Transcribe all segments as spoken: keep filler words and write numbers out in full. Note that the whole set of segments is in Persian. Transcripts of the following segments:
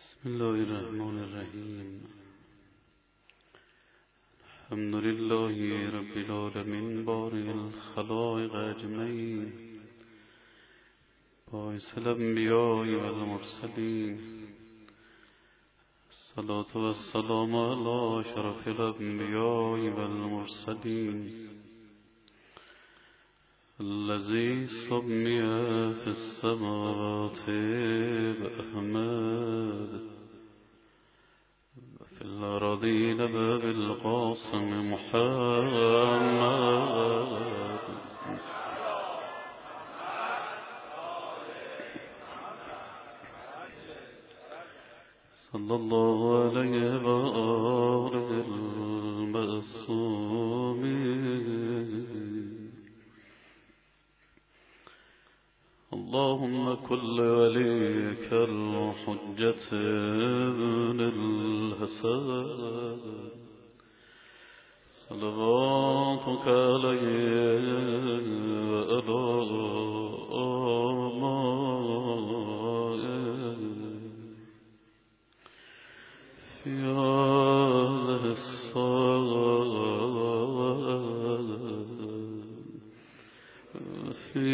بسم الله الرحمن الرحیم. الحمد لله رب العالمین بارئ الخلائق اجمعین باعث الانبیاء والمرسلین. الصلاة والسلام علی اشرف الانبیاء والمرسلین الذي سمي في السماوات بأحمد وفي الأرضين بالقاسم محمد. صلى الله عليه وآله المعصومين. اللهم كل وليك الحجة ابن الحسن صلواتك عليه وعلى آبائه في هذه الصلاة في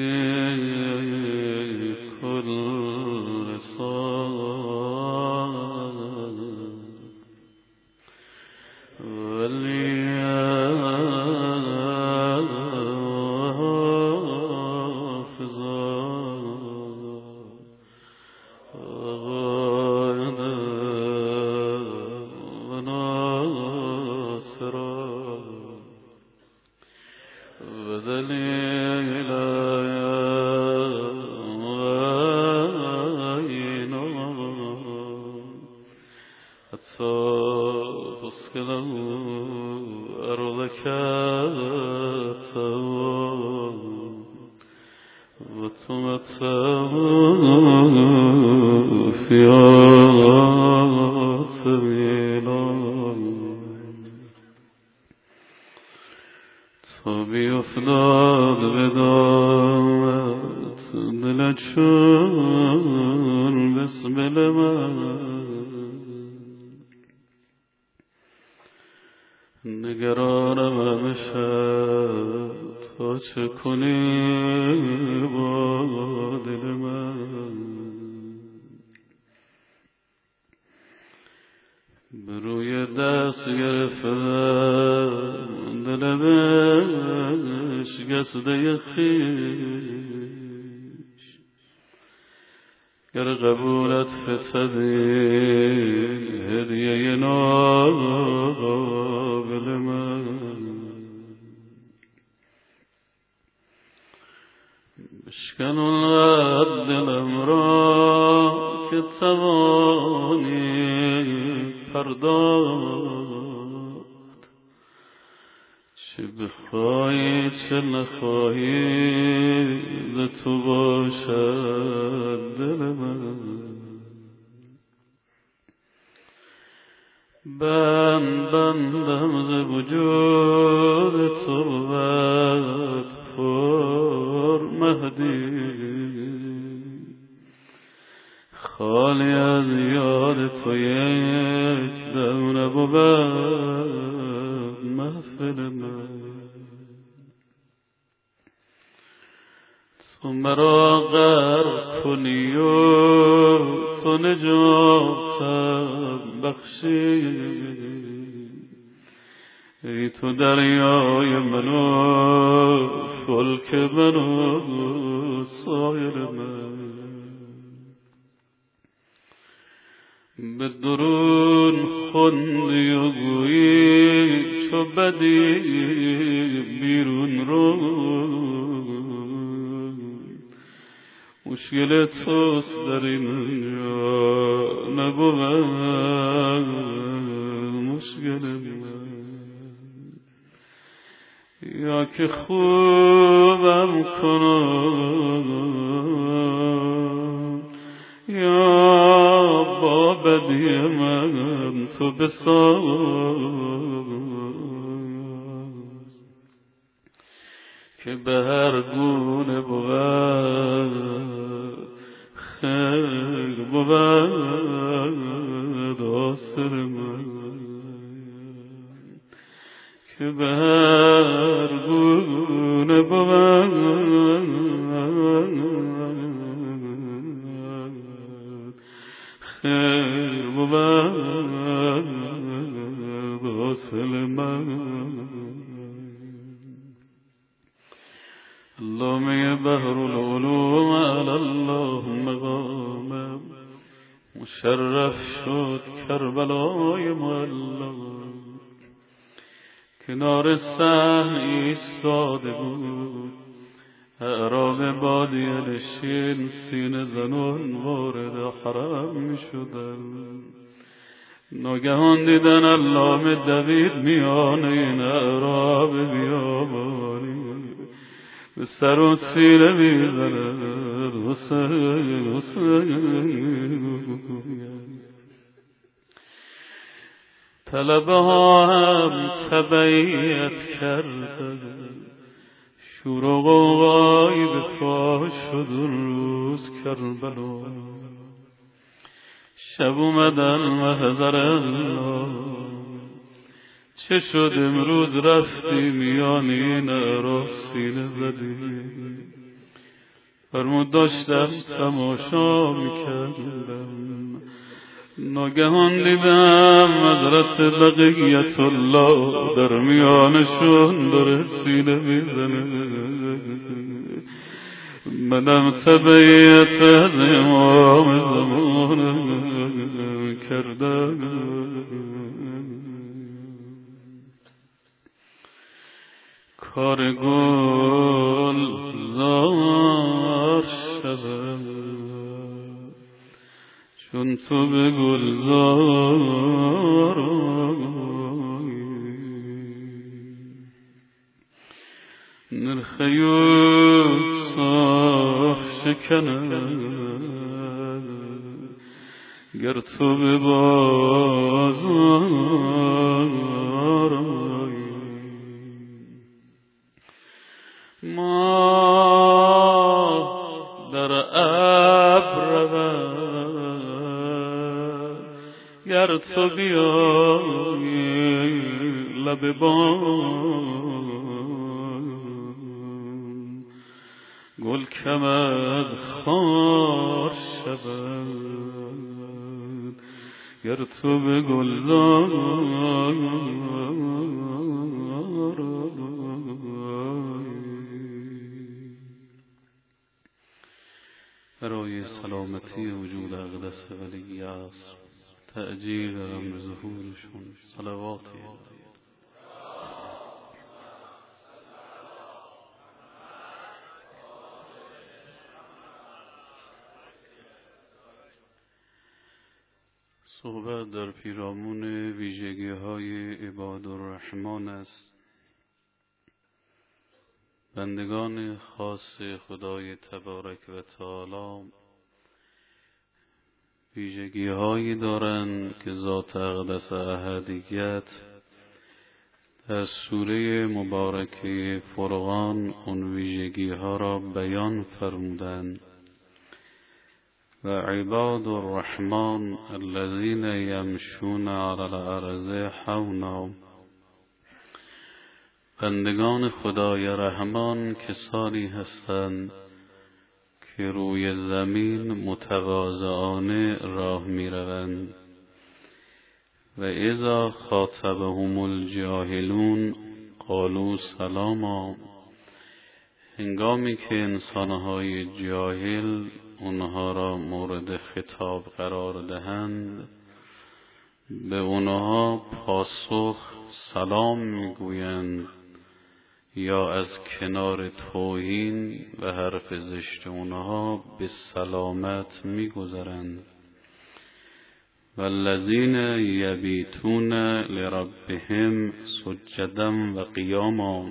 که به هر گونه بود خیر بود خیر بود حاصل من. علامه بحر العلوم علی الله مقامم، مشرف شد کربلای معلا. کنار صحن ایستاده بود، اعراب بادیه نشین سینه زنان وارد حرم می شدن. ناگهان دیدن علامه دوید میان این اعراب بیابانی، به سر و سینه میزند حسین حسین. طلبه ها هم تبعیت کردن، شور و غوغایی به پا شد اون روز کربلا. شب اومدن محضر الله، چه شد امروز رفتی میان این اعراب سینه زدی؟ فرمود داشتم تماشا میکردم، ناگهان دیدم حضرت بقیت الله در میانشون داره سینه میزنه. منم تبعیت از امام زمان کردم. کار گل زار شود چون تو به گلزار آیی. نرخ یوسف شکند گر تو به بازار آیی. ما در ابر گر تو بیایی لب بام، گل کمد خار شود گر تو به گلزار برای سلامتی وجود اقدس ولی عصر تأجیل امر ظهورشون صلواتی. صحبت در پیرامون ویژگی های عباد الرحمن است. بندگان خاص خدای تبارک و تعالی ویژگی هایی دارند که ذات اقدس احدیت در سوره مبارکه فرقان اون ویژگی ها را بیان فرمودند. و عباد الرحمن الذين يمشون على الارض حونا، بندگان خدای رحمان کسانی هستند که روی زمین متواضعانه راه می روند. و اذا خاطبهم الجاهلون قالوا سلاما، هنگامی که انسانهای جاهل اونها را مورد خطاب قرار دهند به اونها پاسخ سلام میگویند یا از کنار توهین و حرف زشت اونها به سلامت میگذرند. والذین یبیتون لربهم سجدا و قیاما،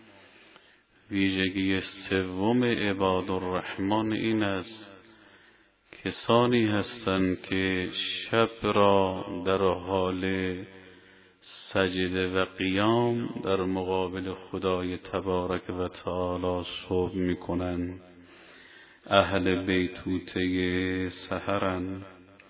ویژگی سوم عباد الرحمن این است کسانی هستند که شب را در حال سجده و قیام در مقابل خدای تبارک و تعالی صبح می کنند. اهل بیتوته سحرند.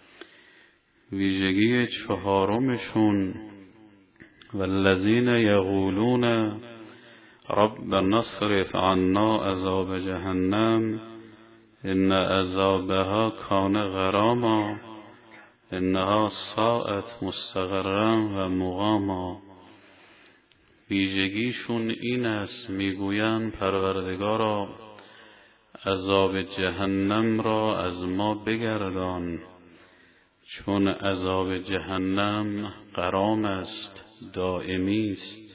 ویژگی چهارمشون والذین یقولون رب نصرف عنا عذاب جهنم ان عذابها کان غراما، انها ساعت مستقرا و مقاما. ویژگیشون این است، میگویند پروردگارا عذاب جهنم را از ما بگردان، چون عذاب جهنم غرام است، دائمی است.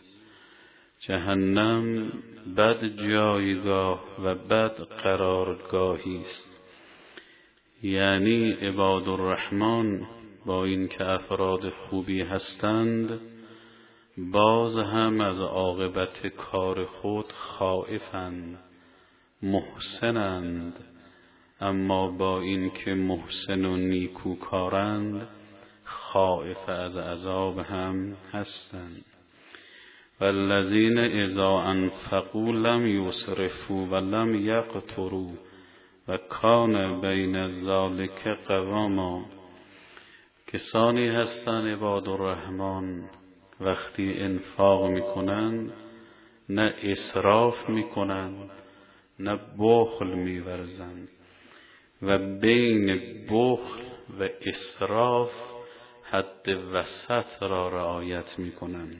جهنم بد جایگاه و بد قرارگاهی است. یعنی عباد الرحمن با این که افراد خوبی هستند، باز هم از عاقبت کار خود خائفند، محسنند، اما با این که محسن و نیکوکارند خائف از عذاب هم هستند. والذین اذا انفقوا لم یسرفوا و لم یقتروا و کان بین ذلک قواما. کسانی هستند عباد الرحمن وقتی انفاق میکنند نه اسراف میکنند نه بخل میورزند و بین بخل و اسراف حد وسط را رعایت میکنند.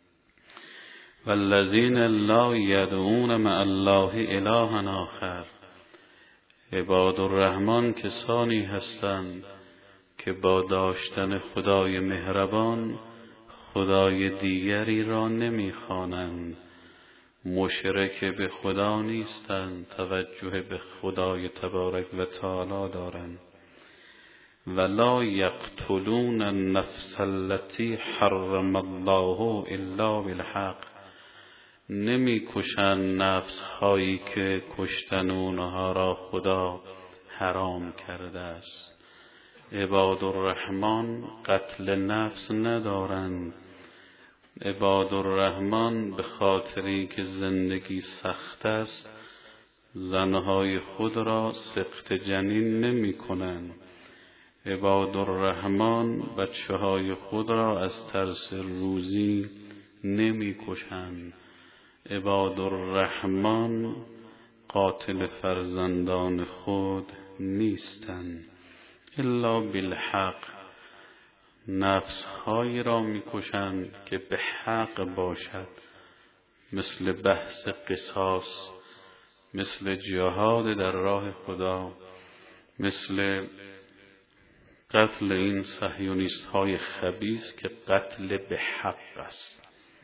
والذین لا یدعون مع الله الها آخر. عباد الرحمن کسانی هستند که با داشتن خدای مهربان خدای دیگری را نمیخوانند، مشرک به خدا نیستند، توجه به خدای تبارک و تعالی دارند. ولا یقتلون النفس التي حرم الله الا بالحق. نمی کشند نفس هایی که کشتن اونها را خدا حرام کرده است. عباد الرحمن قتل نفس ندارند. عباد الرحمن به خاطری که زندگی سخت است زنهای خود را سقط جنین نمی کنند. عباد الرحمن بچه های خود را از ترس روزی نمی کشند. عباد الرحمن قاتل فرزندان خود نیستند الا بالحق. نفس هایی را میکشند که به حق باشد، مثل بحث قصاص، مثل جهاد در راه خدا، مثل قتل این صهیونیست های خبیث که قتل به حق است.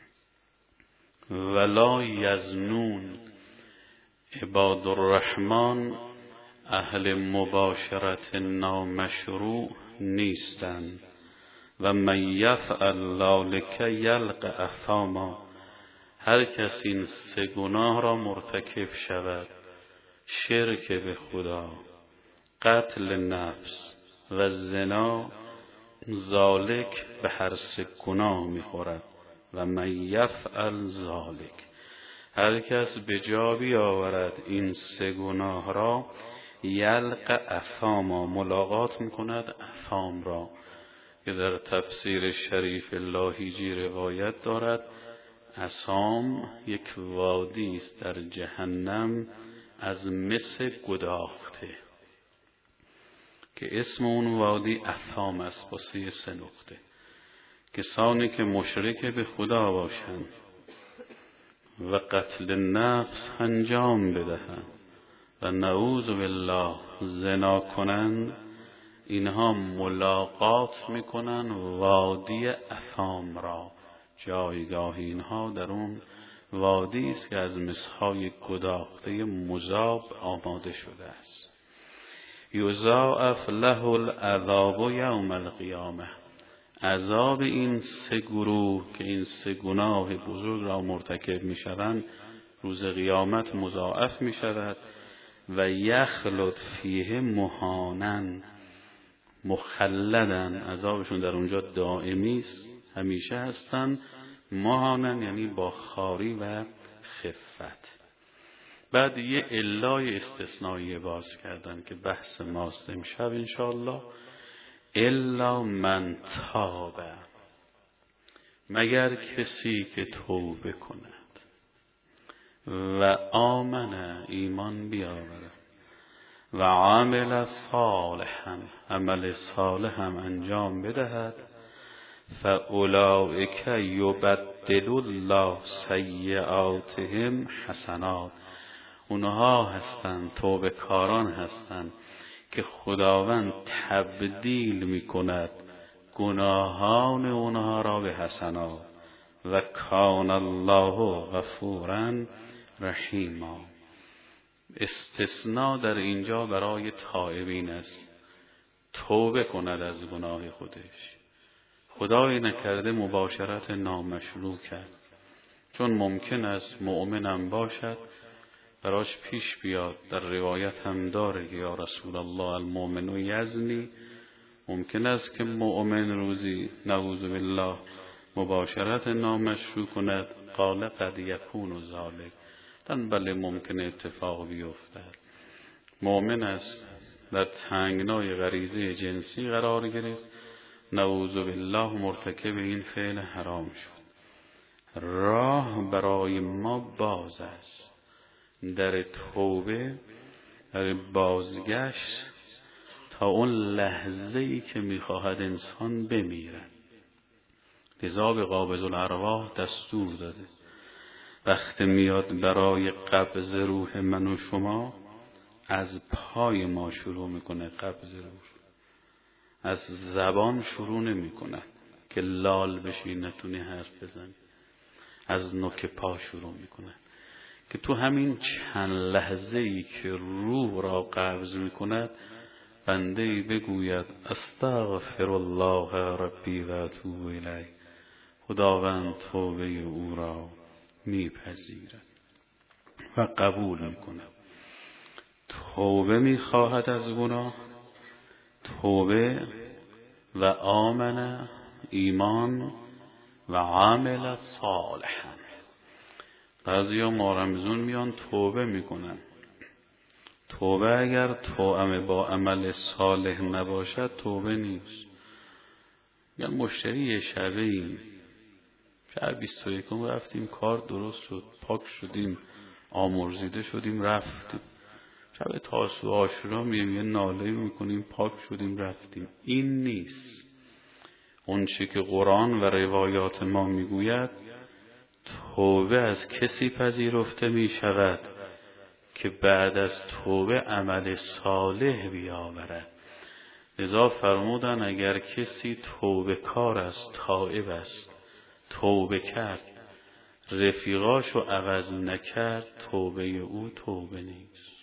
ولا یزنون. عباد الرحمن اهل مباشرت نامشروع نیستند. و من یفعل ذلک یلقى اثاما. هر کس این سه گناه را مرتکب شود، شرک به خدا، قتل نفس و زنا، ذالک به هر سه گناه میخورد. و من یفعل ذلک، هر کس به جا بیاورد این سه گناه را، یلقى اثاما، ملاقات میکند اثام را، که در تفسیر شریف لاهیجی روایت دارد اثام یک وادی است در جهنم از مس گداخته که اسم اون وادی اثام است با سی سه نقطه. کسانی که مشرک به خدا باشند و قتل نفس انجام بدهند و نعوذ بالله زنا کنند، اینها ملاقات میکنن وادی اثام را. جایگاه اینها در اون وادی است که از مسهای گداخته مذاب آماده شده است. یضاعف له العذاب یوم القیامه. عذاب این سه گروه که این سه گناه بزرگ را مرتکب میشوند روز قیامت مضاعف میشود. و یخلد فیه مهانا، مخلدن، عذابشون در اونجا دائمی است، همیشه هستن. مهانا یعنی با خواری و خفت. بعد یه علای استثنایی باز کردن که بحث ماست امشب انشاءالله. الا من تاب، مگر کسی که توبه کند و آمن، ایمان بیاورد، و عامل صالحا، عمل صالح هم انجام بدهد، فاولئک یبدل الله سیئاتهم حسنات، اونها هستند، توبه کاران هستند که خداوند تبدیل میکند گناهان اونها را به حسنات. و کان الله غفورا رحیما. استثناء در اینجا برای تائبین است، توبه کند از گناه خودش. خدای نکرده مباشرت نامشروع کرد، چون ممکن است مؤمنم باشد براش پیش بیاد، در روایت هم داره که یا رسول الله المؤمن یزنی، ممکن است که مؤمن روزی نعوذ بالله مباشرت نامشروع کند. قال قد یکون ذلک، تن بله ممکن اتفاق بیفتد. مؤمن است در تنگنای غریزه جنسی قرار گرفت، نعوذ بالله مرتکب این فعل حرام شد. راه برای ما باز است، در توبه، در بازگشت تا اون لحظه ای که میخواهد انسان بمیرد. لذا به قابض الارواح دستور داده وقتی میاد برای قبض روح من و شما، از پای ما شروع میکنه قبض روح، از زبان شروع نمیکنه که لال بشی نتونی حرف بزنی، از نوک پا شروع میکنه که تو همین چند لحظه ای که روح را قبض میکند بنده ای بگوید استغفر الله ربی و اتوب الیه، خداوند توبه او را میپذیرد و قبول میکند. توبه میخواهد از گناه، توبه و آمن، ایمان و عمل صالحا. بعضی ها مارمزون میان توبه میکنن. توبه اگر توأم با عمل صالح نباشد توبه نیست. یا مشتری شبه ایم، شب بیست و یکم رفتیم کار درست شد، پاک شدیم، آمرزیده شدیم، رفتیم. شب تاسوعا و عاشورا میگیم یه ناله میکنیم، پاک شدیم، رفتیم. این نیست. اون چی که قرآن و روایات ما میگوید، توبه از کسی پذیرفته میشود که بعد از توبه عمل صالح بیاورد. لذا فرمودن اگر کسی توبه کار است، تائب است، توبه کرد، رفیقاشو عوض نکرد، توبه او توبه نیست.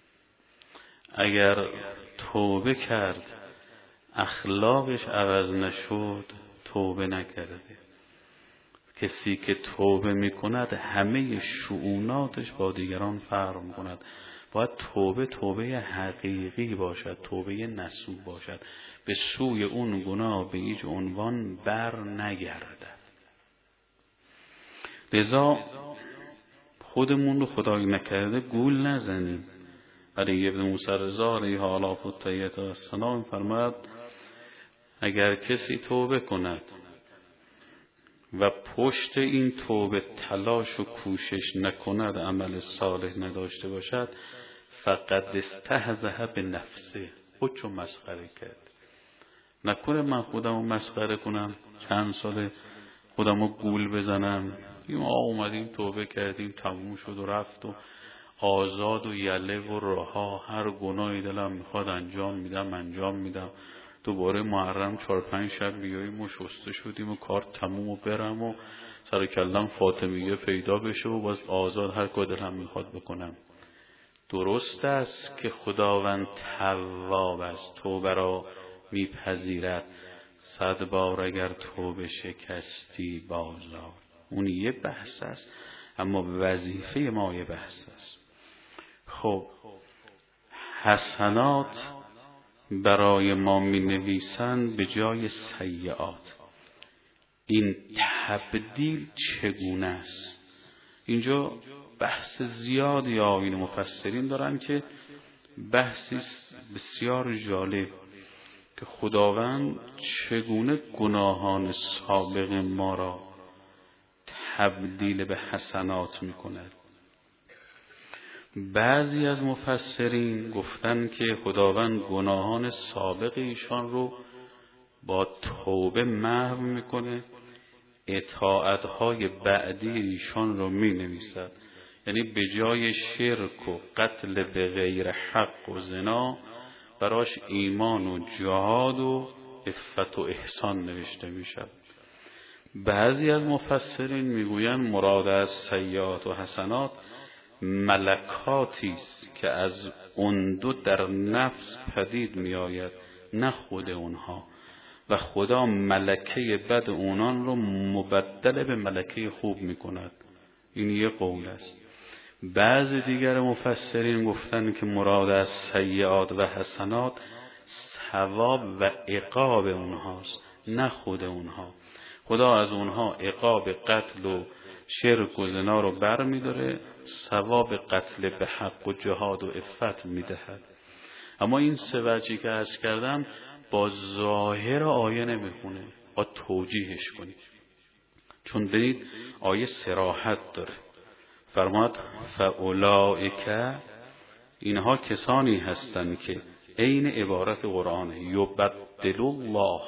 اگر توبه کرد اخلاقش عوض نشد، توبه نکرده. کسی که توبه میکند همه شؤوناتش با دیگران فرق میکند. باید توبه توبه حقیقی باشد، توبه نصوح باشد، به سوی اون گناه به هیچ عنوان بر نگردد. لذا خودمون رو خدای نکرده گول نزنیم. علی ابن موسی رضا علیه آلاف و تیت و السلام فرماد اگر کسی توبه کند و پشت این توبه تلاش و کوشش نکند، عمل صالح نداشته باشد، فقط استهزأ به نفسه، خودشو مسخره کرد. نکنه من خودمو مسخره کنم، چند سال خودمو گول بزنم، ما اومدیم توبه کردیم تموم شد و رفت و آزاد و یله و رها، هر گناهی دلم میخواد انجام میدم انجام میدم، دوباره محرم چهار پنج شب بیاییم و شسته شدیم و کار تموم و برم و سر کلم فاطمیه پیدا بشه و باز آزاد هر کار دلم میخواد بکنم. درست است که خداوند تواب است، توبه را میپذیرد. صد بار اگر توبه شکستی بازار، اون یه بحث است، اما وظیفه ما یه بحث است. خب حسنات برای ما می نویسند به جای سیئات. این تبدیل چگونه است؟ اینجا بحث زیادی آیین مفسرین دارن که بحثی بسیار جالب که خداوند چگونه گناهان سابق ما را تبدیل به حسنات می کند. بعضی از مفسرین گفتن که خداوند گناهان سابق ایشان رو با توبه محو میکنه، اطاعتهای بعدی ایشان رو می نویسد. یعنی به جای شرک و قتل به غیر حق و زنا براش ایمان و جهاد و عفت و احسان نوشته می شود. بعضی از مفسرین میگویند مراد از سیئات و حسنات ملکاتی است که از اون دو در نفس پدید می آید، نه خود اونها، و خدا ملکه بد اونان رو مبدل به ملکه خوب می کند. این یه قول است. بعض دیگر مفسرین گفتن که مراد از سیئات و حسنات ثواب و عقاب اونهاست، نه خود اونها. خدا از اونها عقاب قتل و شرک و زنا رو بر می داره، ثواب قتل به حق و جهاد و عفت می دهد. اما این سه وجهی که عرض کردم با ظاهر آیه نمیخونه، با توجیهش کنید. چون ببینید آیه صراحت داره، فرماد فاولائک، اینها کسانی هستند که عین عبارت قرآنه، یبدل الله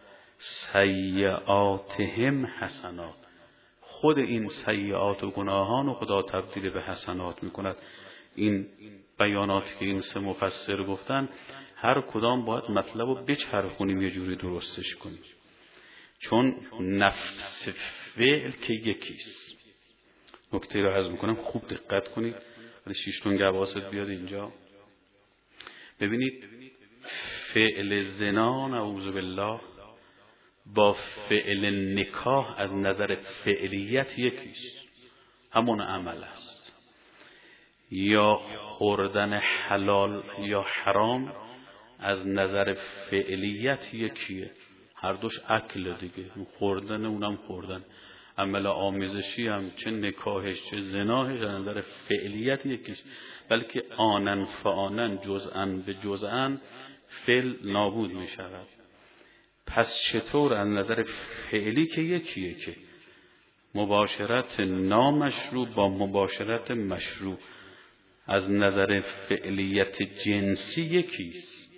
سیئاتهم حسنات، خود این سیئات و گناهان و خدا تبدیل به حسنات میکند. این بیاناتی که این سه مفسر گفتن هر کدام باید مطلب رو بچرخونیم یه جوری درستش کنیم، چون نفس فعل که یکیست. نکته رو عرض میکنم خوب دقت کنید. ولی شیشتون گواست بیاد اینجا ببینید، فعل زنا نعوذ بالله با فعل نکاح از نظر فعلیت یکیست، همون عمل است. یا خوردن حلال یا حرام از نظر فعلیت یکیه، هر دوش اکل دیگه، خوردن اونم خوردن. عمل آمیزشی هم چه نکاحش چه زناهش از نظر فعلیت یکیش، بلکه آنن فآنن جزءن به جزءن فعل نابود می شود. پس چطور از نظر فعلی که یکیه که مباشرت نامشروع با مباشرت مشروع از نظر فعلیت جنسی یکیست.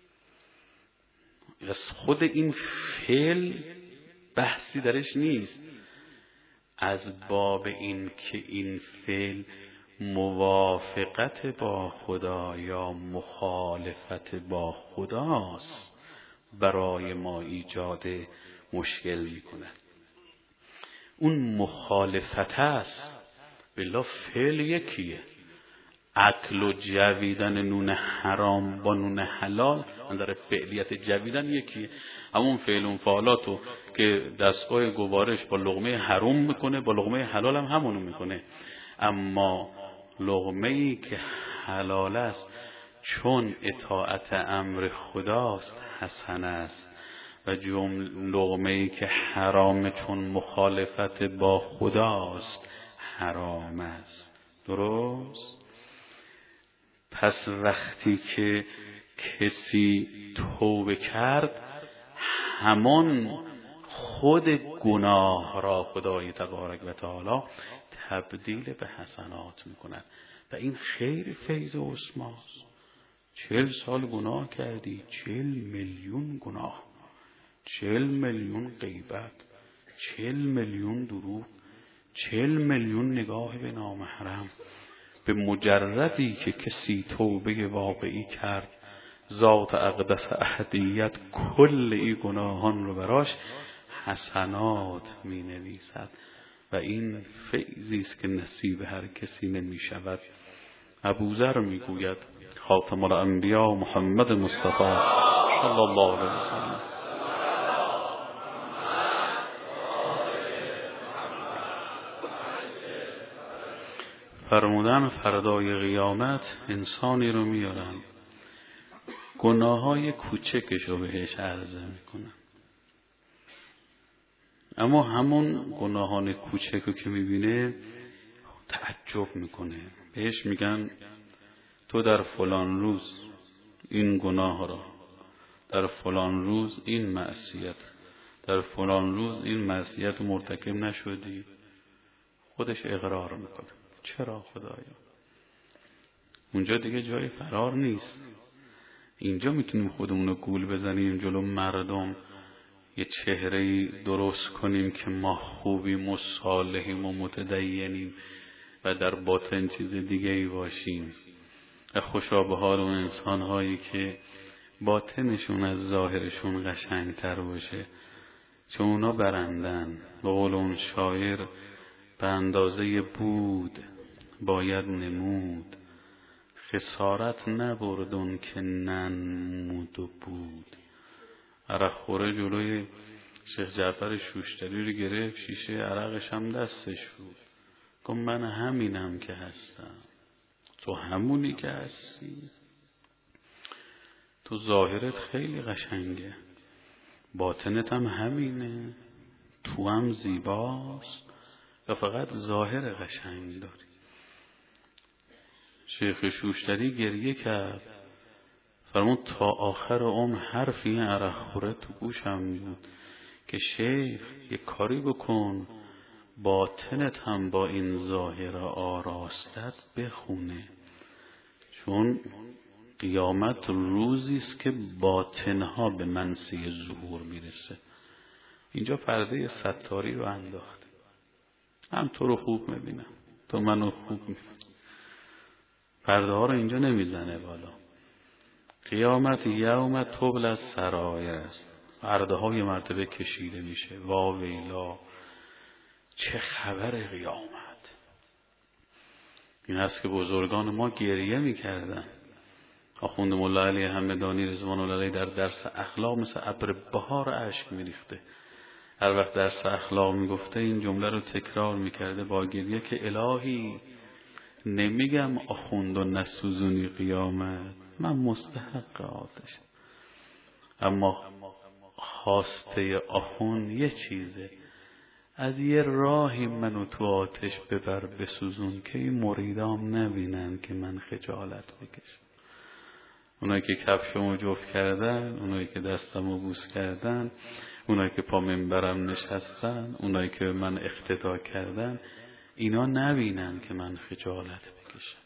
از خود این فعل بحثی درش نیست، از باب این که این فعل موافقت با خدا یا مخالفت با خداست برای ما ایجاد مشکل میکنه. اون مخالفت است، بالله فعل یکیه. اکل و جویدن نون حرام با نون حلال اندر فعلیت جویدن یکیه. همون فعل اون فعالاتو که دستگاه گوارش با لقمه حرام میکنه با لقمه حلال هم همونو میکنه. اما لقمه ای که حلال است چون اطاعت امر خداست حسن است، و لقمه ای که حرام چون مخالفت با خداست حرام است. درست؟ پس وقتی که کسی توبه کرد همان خود گناه را خدای تبارک و تعالی تبدیل به حسنات میکند و این خیر فیض عظماست. چهل سال گناه کردی، چهل میلیون گناه، چهل میلیون غیبت، چهل میلیون دروغ، چهل میلیون نگاه به نامحرم. به مجردی که کسی توبه واقعی کرد، ذات اقدس احدیت کل این گناهان رو براش حسنات می نویسد و این فیضی است که نصیب هر کسی نمی شود. ابوذر می گوید خاتم الانبیا محمد مصطفی صلی الله علیه وسلم فرمودن فردای قیامت انسانی رو میارن گناههای کوچکش رو بهش عرضه میکنن، اما همون گناهان کوچک رو که میبینه تعجب میکنه. بهش میگن تو در فلان روز این گناه را، در فلان روز این معصیت، در فلان روز این معصیت مرتکب نشدی. خودش اقرار میکنه. چرا خدایا؟ اونجا دیگه جای فرار نیست. اینجا میتونیم خودمون رو گول بزنیم جلو مردم، یه چهره‌ای درست کنیم که ما خوبیم و صالحیم و متدینیم و در باطن چیز دیگه ای باشیم. خوشا به حال اون انسان هایی که باطنشون از ظاهرشون قشنگتر باشه، چون اونا برندن. به قول اون شاعر به اندازه بود باید نمود، خسارت نبردون که ننمود و بود. عرق خوره جلوی شیخ جعفر شوشتری رو گرفت، شیشه عرقش هم دستش بود. گفت من همینم که هستم. تو همونی که هستی؟ تو ظاهرت خیلی قشنگه، باطنت هم همینه؟ تو هم زیباست یا فقط ظاهر قشنگ داری؟ شیخ شوشتری گریه کرد، فرمود تا آخر عمر حرف این عرق خوره تو گوشم بود که شیخ یک کاری بکن باطنت هم با این ظاهر آراستت بخونه، چون قیامت روزی است که باطنها به منصی ظهور میرسه. اینجا پرده ستاری رو انداخت. هم تو رو خوب میبینم، تو منو خوب میبینم، پرده ها رو اینجا نمیزنه بالا. قیامت یوم تبل از سرایر است، پرده های مرتبه کشیده میشه. وا ویلا، چه خبر قیامت! این هست که بزرگان ما گریه میکردن. آخوند مولا علی همدانی رضوان الله علیه در درس اخلاق مثل ابر بهار اشک میریخته. هر وقت درس اخلاق میگفته این جمله رو تکرار میکرده با گریه که الهی نمیگم آخوند و نسوزونی قیامت، من مستحق آتش، اما خواسته آخوند یه چیزه، از یه راهی منو تو آتش ببر بسوزون که این مریدام نبینن که من خجالت بکشم. اونایی که کفشمو جفت کردن، اونایی که دستمو بوس کردن، اونایی که پا منبرم نشستن، اونایی که من اقتدا کردن، اینا نبینن که من خجالت بکشم.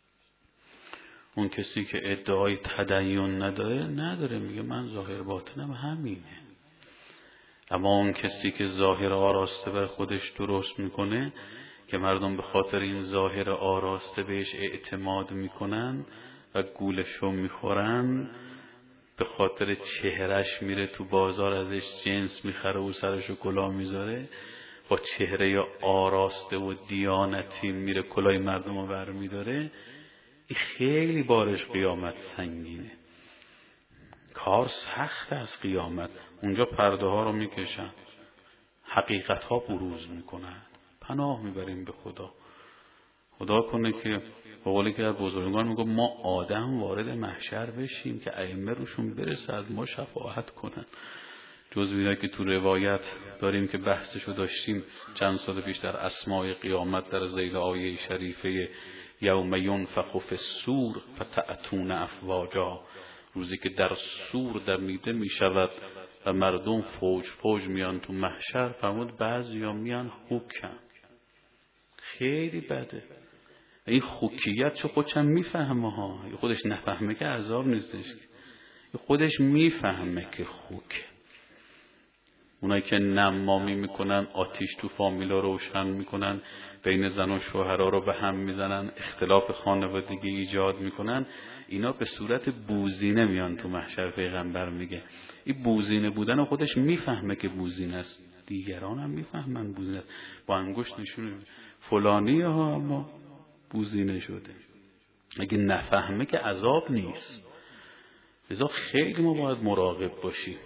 اون کسی که ادعای تدین نداره نداره، میگه من ظاهر باطنم همینه. اما اون کسی که ظاهر آراسته بر خودش درست میکنه که مردم به خاطر این ظاهر آراسته بهش اعتماد میکنن و گولشو میخورن، به خاطر چهرش میره تو بازار ازش جنس میخره و سرشو کلاه میذاره، با چهره آراسته و دیانتی میره کلاه مردمو برمیداره، این خیلی بارش قیامت سنگینه. کار سخت از قیامت. اونجا پرده ها رو میکشن، حقیقت ها بروز میکنن. پناه میبریم به خدا. خدا کنه که به قولی که از بزرگان میگه ما آدم وارد محشر بشیم که ائمه روشون برسه از ما شفاعت کنن. جزو اینا که تو روایت داریم که بحثشو داشتیم چند سال پیش در اسماء قیامت در ذیل آیه شریفه یوم ینفخ فی الصور فتأتون افواجا، روزی که در صور دمیده می شود و مردم فوج فوج میان تو محشر، فرمود بعضیا میان خوکن. خیلی بده این خوکیت، چه خودشم میفهمه ها، خودش نفهمه که عذاب نیستش، خودش میفهمه که خوک. اونایی که نمامی میکنن، آتیش تو فامیلا روشن میکنن، بین زن و شوهرها رو به هم میزنن، اختلاف خانوادگی ایجاد میکنن، اینا به صورت بوزینه میان تو محشر. پیغمبر میگه این بوزینه بودن خودش میفهمه که بوزینه است، دیگران هم میفهمن بوزینه است، با انگشت نشون میده فلانی ها اما بوزینه شده. اگه نفهمه که عذاب نیست. لذا خیلی ما باید مراقب باشیم.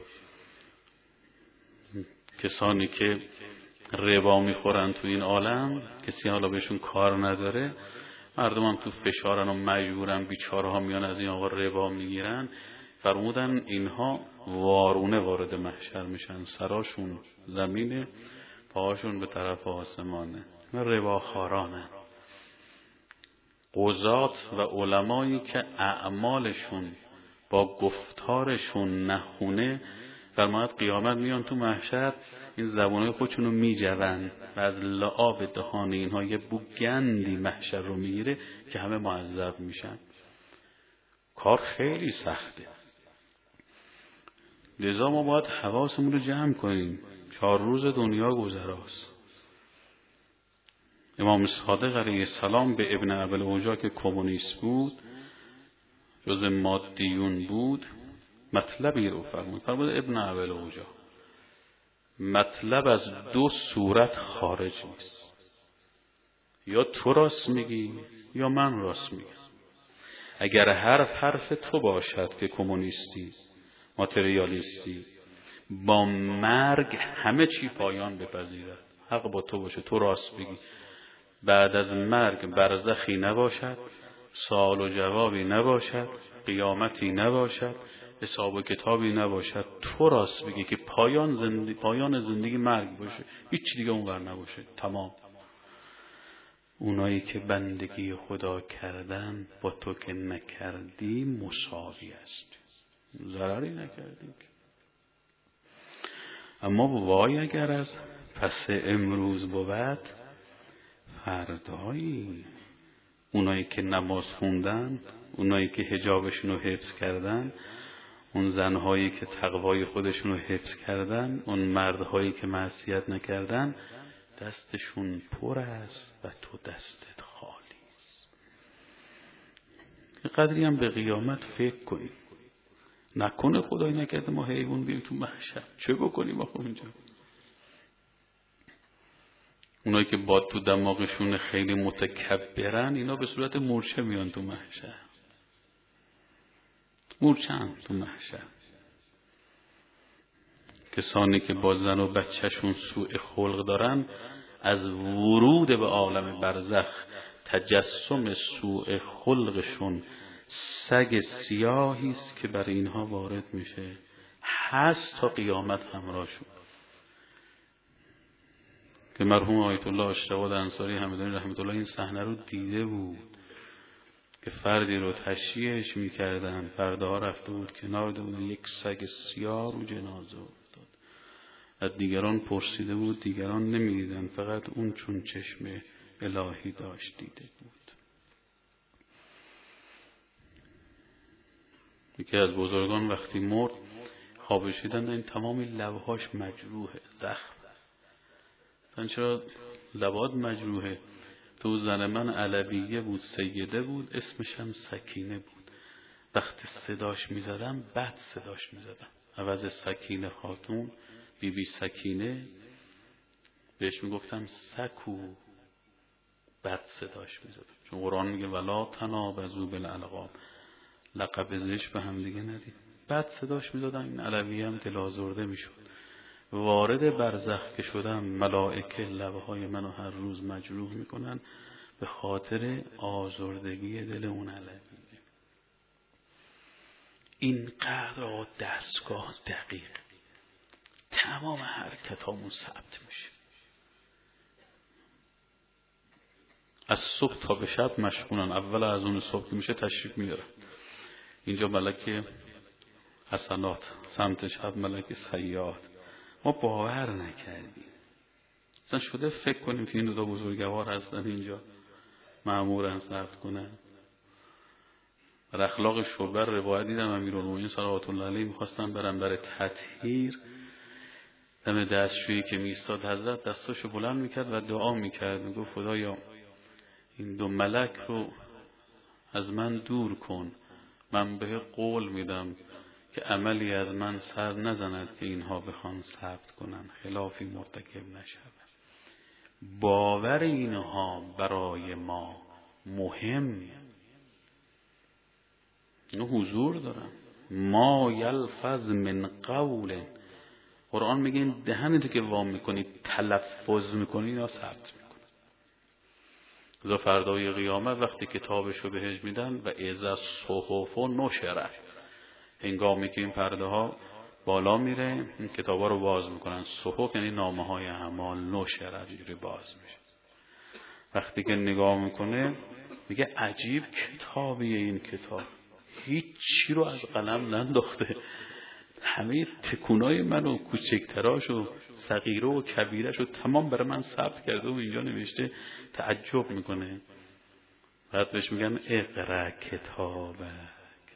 کسانی که ربا میخورن تو این عالم، کسی حالا بهشون کار نداره، مردم هم تو فشارن و مجبورن، بیچاره ها میان از این آقا ربا میگیرن، فرمودن اینها وارونه وارد محشر میشن، سراشون زمینه، پاهاشون به طرف آسمانه، رباخوارانه. قضات و علمایی که اعمالشون با گفتارشون نخونه، فرماید قیامت میان تو محشر، این زبانهای خودشونو میجوند و از لعاب دهان اینها یه بو گندی محشر رو میگیره که همه معذب میشن. کار خیلی سخته. لذا ما باید حواسمون رو جمع کنیم. چهار روز دنیا گذراست. امام صادق علیه السلام به ابن ابوالعوجا که کمونیست بود، جز مادیون بود، مطلبی رو فرمود. فرمود ابن ابوالعوجا، مطلب از دو صورت خارج نیست. یا تو راست میگی یا من راست میگم. اگر حرف حرف تو باشد که کمونیستی، ماتریالیستی، با مرگ همه چی پایان بپذیرد. حق با تو باشه، تو راست بگی. بعد از مرگ برزخی نباشد، سوال و جوابی نباشد، قیامتی نباشد، حساب و کتابی نباشد. تو راست بگی که پایان زندگی، پایان زندگی مرگ باشه، هیچ دیگه اونور نباشه. تمام. اونایی که بندگی خدا کردن با تو که نکردی مساوی است، ضرری نکردی. اما وای اگر از پس امروز بود فردایی. اونایی که نماز خوندن، اونایی که حجابشون رو حفظ کردن، اون زنهایی که تقوای خودشون رو حفظ کردن، اون مردهایی که معصیت نکردن، دستشون پر است و تو دستت خالی است. قدری هم به قیامت فکر کنیم. نکنه خدای نکرده ما حیوان بریم تو محشر، چه بکنیم آخه اونجا؟ اونایی که باد تو دماغشون خیلی متکبرن، اینا به صورت مورچه میان تو محشر. مورچه‌ن تو محشر. کسانی که با زن و بچهشون سوء خلق دارن، از ورود به عالم برزخ تجسم سوء خلقشون سگ سیاهی است که بر اینها وارد میشه، هست تا قیامت همراهشون. که مرحوم آیت الله اشرف‌آباد انصاری همدانی رحمت الله این صحنه رو دیده بود که فردی رو تشییعش میکردن، فرده ها رفته بود کنار دادن، یک سگ سیاه رو جنازه افتاد. از دیگران پرسیده بود، دیگران نمیدیدن، فقط اون چون چشم الهی داشت دیده بود. یکی از بزرگان وقتی مرد خوابش دیدن، این تمام لبهاش مجروحه، زخم. من چرا لبات مجروحه؟ تو زن من علویه بود، سیده بود، اسمش هم سکینه بود. وقتی صداش میزدم بد صداش میزدم، عوض سکینه خاتون بی بی سکینه بهش میگفتم سکو، بد صداش میزدم. چون قرآن میگه ولا تنابزوا بالالقاب، لقب زشت به هم دیگه ندید. بد صداش میزدم. این علویه هم دل آزرده میشد. وارد برزخ که شدم، ملائکه لبهای منو هر روز مجروح میکنن به خاطر آزردگی دل اون علویه. این قدر دستگاه دقیق، تمام حرکتامون ثبت میشه. از صبح تا به شب مشغولن. اول از اون صبح که میشه تشریف میارن اینجا، ملک حسنات، سمت شب ملک سیئات. ما باور نکردیم. اصلا شده فکر کنیم که این دو تا بزرگوار هستن اینجا مأمورن ثبت کنن. در اخلاق شعبه روایت دیدم امیرالمومنین صلوات الله علیه میخواستن برن برای تطهیر، دم دستشویی که میستاد حضرت دستاشو بلند میکرد و دعا میکرد، میگفت خدایا این دو ملک رو از من دور کن، من به قول میدم که عملی از من سر نزند که اینها بخوان ثبت کنن، خلافی مرتکب نشود. باور اینها برای ما مهم، اینو حضور دارن. ما یلفظ من قول، قرآن میگه این دهنی که وام میکنی تلفظ میکنی اینا ثبت میکنی. ذا فردای قیامت وقتی کتابشو بهش میدن و اذا الصحف نشرت، هنگامی که این پرده ها بالا میره این کتابا رو باز میکنن. صحف یعنی نامه های اعمال، نشرت اینجوری باز میشه. وقتی که نگاه میکنه میگه عجیب کتابیه این کتاب، هیچی رو از قلم ننداخته، همه تکونای من و کوچکتراش و صغیره و کبیرش رو تمام برای من ثبت کرده و اینجا نوشته. تعجب میکنه. بعد بهش میگن اقرا کتابک،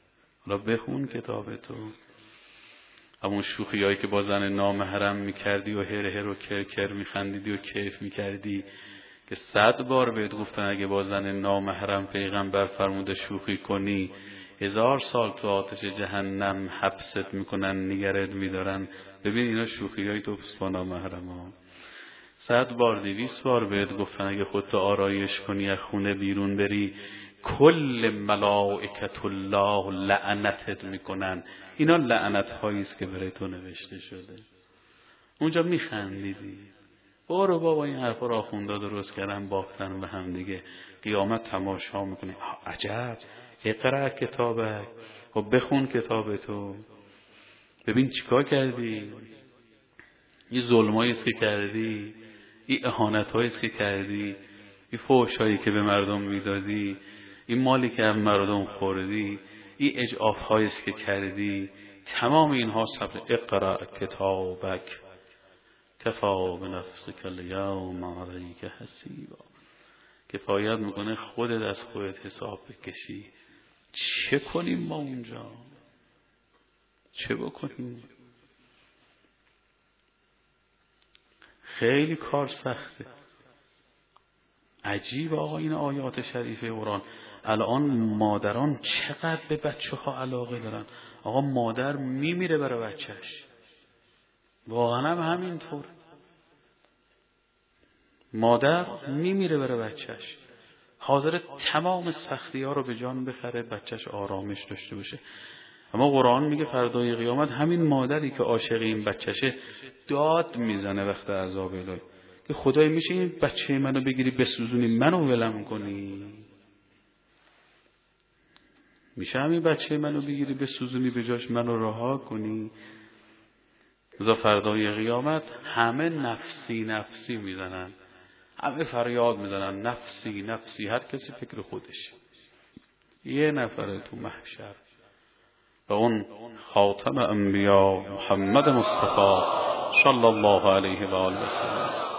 حالا بخون کتاب تو. همون شوخی هایی که با زن نامحرم میکردی و هر هر و کر کر میخندیدی و کیف میکردی که صد بار بهت گفتن اگه با زن نامحرم پیغمبر فرموده شوخی کنی هزار سال تو آتش جهنم حبست میکنن، نگرت میدارن. ببین اینا شوخی های تو با نامحرم ها. صد بار دویست بار بهت گفتن اگه خودتو آرایش کنی از خونه بیرون بری کل ملائکت الله لعنتت میکنن. اینا لعنت هاییست که برای تو نوشته شده. اونجا میخندیدی. برو بابا این حرفا را آخوندا درست کردن باختن به هم دیگه. قیامت تماشا میکنی. عجب، اقرأ کتابک. خب بخون کتاب تو. ببین چیکار کردی. این ظلماییست که کردی، این اهانت‌هاییست که کردی، این فحشایی که به مردم میدادی، این مالی که از مردم خوردی، این اجعاف‌هاییست که کردی، تمام اینها ثبت. اقرأ کتابک کفا بنفسک الیوم علیک حسیبا. کفایت میکنه خودت از خودت حساب بکشی. چه کنیم ما اونجا؟ چه بکنیم؟ خیلی کار سخته. عجیب آقا این آیات شریفه قرآن. الان مادران چقدر به بچه ها علاقه دارن. آقا مادر میمیره برای بچهش. واقعا هم همینطور. مادر میمیره برای بچهش. حاضر تمام سختی ها رو به جان بخره بچهش آرامش داشته باشه. اما قرآن میگه فردای قیامت همین مادری که عاشق این بچهشه داد میزنه وقت عذاب الهی که خدای میشه این بچه منو بگیری بسوزونی منو ولم کنی؟ میشه همین بچه منو بگیری بسوزونی به جاش منو رها کنی؟ ازا فردای قیامت همه نفسی نفسی میزنن، همه فریاد میزنن نفسی نفسی، هر کسی فکر خودش. یه نفره تو محشر و اون خاتم انبیا محمد مصطفی صلی الله علیه و آله و سلم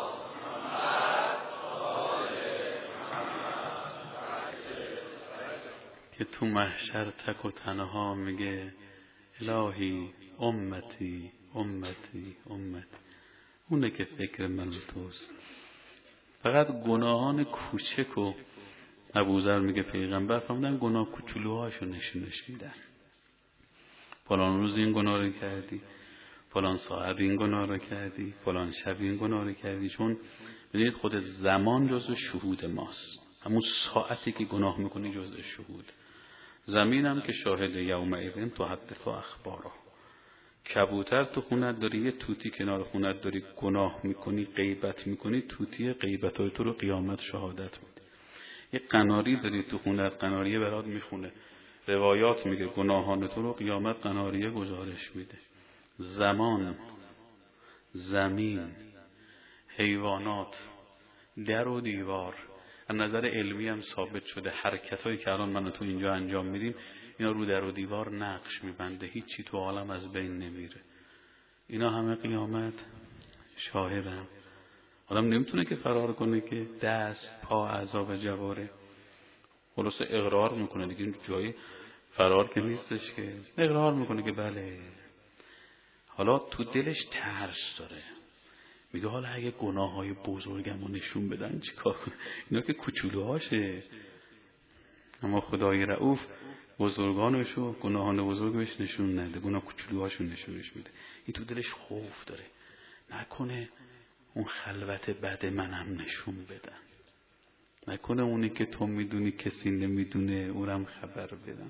که تو محشر تک و تنها میگه الهی امتی امتی امتی. اونه که فکر من و توست. فقط گناهان کوچک و ابوذر میگه پیغمبر فرمودن گناه کوچولوهاشو نشونش میدن. فلان روز این گناه رو کردی، فلان ساعت این گناه رو کردی، فلان شب این گناه رو کردی. چون ببینید خود زمان جزء شهود ماست. همون ساعتی که گناه میکنی جزء شهود. زمین هم که شاهد یومئذ تحدث اخبارها. کبوتر تو خونت داری، یه توتی کنار خونت داری گناه میکنی غیبت میکنی، توتی غیبتای تو رو قیامت شهادت میده. یه قناری داری تو خونت، قناریه برات میخونه، روایات میگه گناهان تو رو قیامت قناریه گزارش میده. زمان، زمین، حیوانات، در و دیوار، از نظر علمی هم ثابت شده حرکتایی که الان من و تو اینجا انجام میدیم اینا رو در و دیوار نقش میبنده. هیچی تو عالم از بین نمیره. اینا همه قیامت شاهدن. آدم نمیتونه که فرار کنه که دست پا عذاب جواره. خلاصه اقرار میکنه دیگه، جای فرار که نیستش که. اقرار میکنه که بله. حالا تو دلش ترس داره. میگه حالا اگه گناه های بزرگم رو نشون بدن چیکار کنه؟ اینا که کوچولوهاشه. اما خدای رؤوف بزرگانشو گناهان بزرگ بهش نشون نده، گناه کوچولوهاشو نشونش میده. این تو دلش خوف داره نکنه اون خلوت بد منم نشون بدن، نکنه اونی که تو میدونی کسی نمیدونه اونم خبر بدن.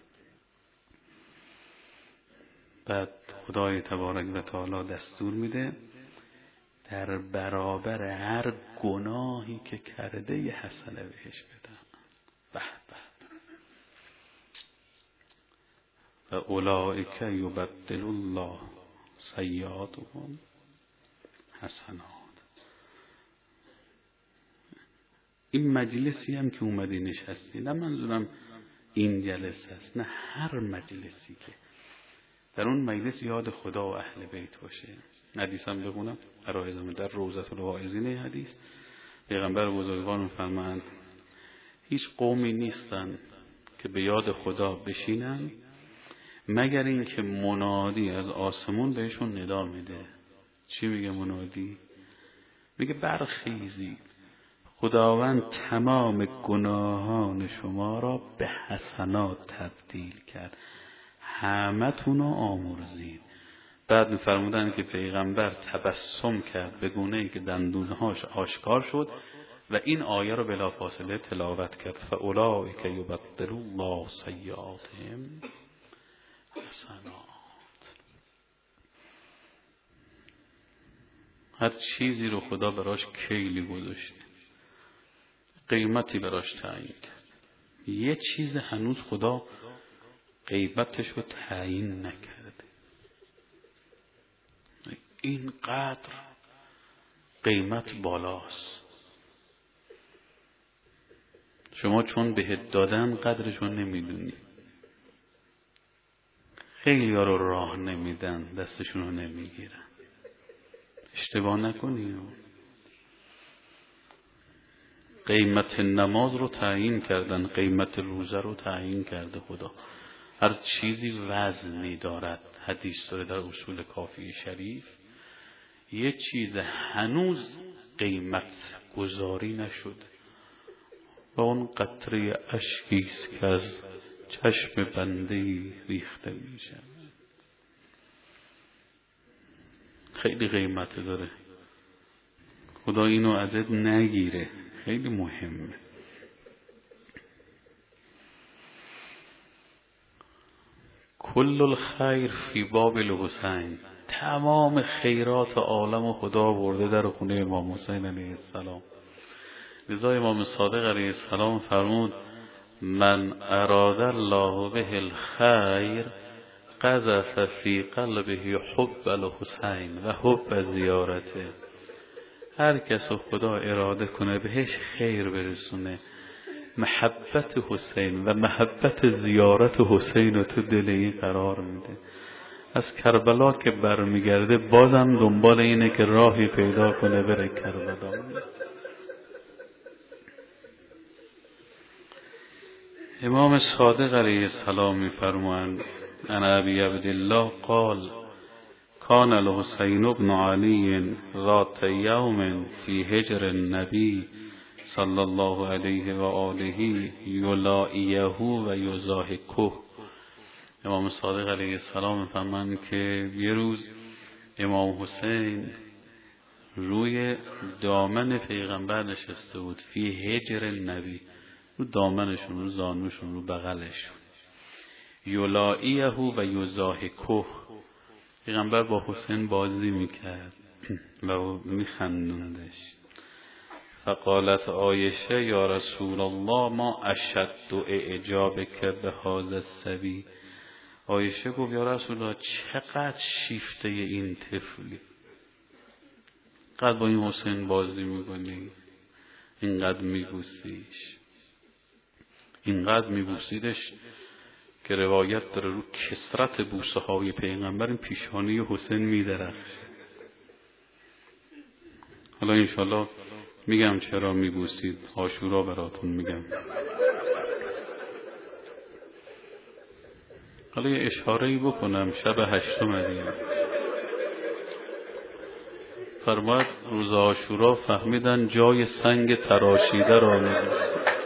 بعد خدای تبارک و تعالی دستور میده در برابر هر گناهی که کرده یه حسنه بهش بدن. به به. و اولئک یبدل الله سیئاتهم حسنات. این مجلسی هم که اومدی نشستی، نه منظورم این جلسه است، نه هر مجلسی که در اون مجلس یاد خدا و اهل بیت باشه. حدیث هم بخونم عرایزم در روضة الواعظین حدیث پیغمبر بزرگوار فرمایند هیچ قومی نیستن که به یاد خدا بشینن مگر این که منادی از آسمون بهشون ندا میده. چی میگه منادی؟ میگه برخیزید، خداوند تمام گناهان شما را به حسنات تبدیل کرد، همه تون رو آمرزید. بعد میفرمودن که پیغمبر تبسم کرد به گونه‌ای که دندونهاش آشکار شد و این آیه رو بلافاصله تلاوت کرد. فاولئک یبدل الله سیئاتهم حسنات. هر چیزی رو خدا براش کیلی گذاشته، قیمتی براش تعیین کرد. یه چیز هنوز خدا قیمتش رو تعیین نکرده. اینقدر قیمت بالاست. شما چون بهت دادن قدرشون نمیدونی. خیلی ها رو راه نمیدن، دستشون رو نمیگیرن. اشتباه نکنی. قیمت نماز رو تعیین کردن، قیمت روزه رو تعیین کرده خدا. هر چیزی وزنی دارد. حدیث داره در اصول کافی شریف. یه چیز هنوز قیمت گذاری نشده و اون قطره اشکیست که از چشم بنده‌ای ریخته میشه. خیلی قیمت داره. خدا اینو ازت نگیره. خیلی مهمه. کل الخیر فی باب الحسین. تمام خیرات عالم خدا برده در خونه امام حسین علیه السلام. لذا امام صادق علیه السلام فرمود من اراد الله به الخیر قذف فی قلبه حب الحسین و حب زیارته. هر کس خدا اراده کنه بهش خیر برسونه، محبت حسین و محبت زیارت حسین رو تو دل این قرار میده. از کربلا که برمیگرده بازم دنبال اینه که راهی پیدا کنه بره کربلا. امام صادق علیه السلام میفرمایند عن ابی عبدالله قال کان الحسین بن علی ذات یوم فی هجر النبی صلی الله علیه و آله یلائیه و یضاحکه. امام صادق علیه السلام میفرمایند که یه روز امام حسین روی دامن پیغمبر نشسته بود. فی هجر النبی، رو دامنشون، رو زانوشون، رو بغلشون. یلائیه و یضاحکه. پیغمبر با حسین بازی میکرد و میخندوندش. فقالت عایشه یا رسول الله ما اشد اعجابک به هذا الصبی. عایشه گفت یا رسول الله چقدر شیفته این طفلی، قد با این حسین بازی میکنی، اینقدر میبوسیش. اینقدر میبوسیدش که روایت داره رو کثرت بوسه های پیغمبر این پیشانی حسین میدرخشه. حالا انشالله میگم چرا میبوسید، عاشورا براتون میگم. حالا یه اشاره‌ای بکنم. شب هشتم دیگه فرمود روز عاشورا فهمیدن جای سنگ تراشیده را میبوسید.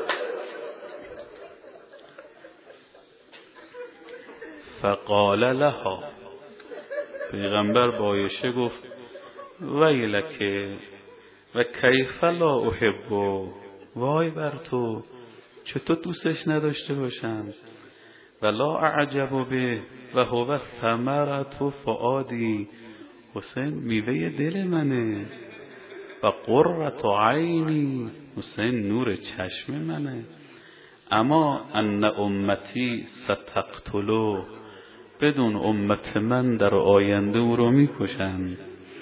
فقال لها، پیغمبر با عایشه گفت ویلک و کیف لا احب، وای بر تو، چطور دوستش نداشته باشم. ولا اعجب به و هو ثمرة فؤادی، حسین میوه دل منه. و قرة عینی، حسین نور چشم منه. اما ان امتی ستقتلو، بدون امت من در آینده او رو میکشن.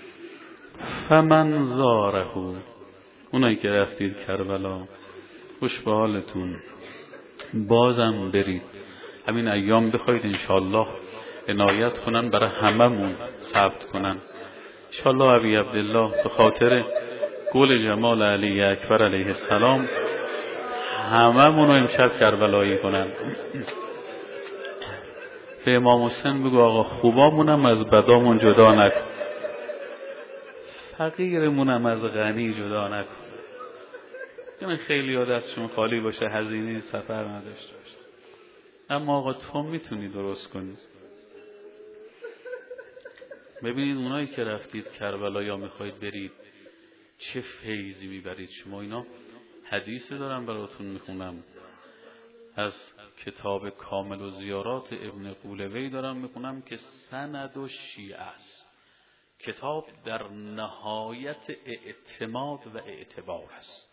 فمن زاره، اونایی که رفتید کربلا خوش به حالتون، بازم برید. همین ایام بخواید انشالله عنایت کنن برای هممون ثبت کنن انشالله. ابی عبدالله به خاطر گل جمال علی اکبر علیه السلام هممون رو امشب کربلایی کنن. به امام حسین بگو آقا خوبامونم از بدامون جدا نکن، فقیرمونم از غنی جدا نکن. یعنی خیلی ها دستشون خالی باشه، هزینه سفر نداشته باشه، اما آقا تو میتونی درست کنی. ببینید اونایی که رفتید کربلا یا میخواید برید چه فیضی میبرید شما. اینا حدیث دارم براتون میخونم از کتاب کامل و زیارات ابن قولوی دارم میخونم که سند و شیعه است. کتاب در نهایت اعتماد و اعتبار است.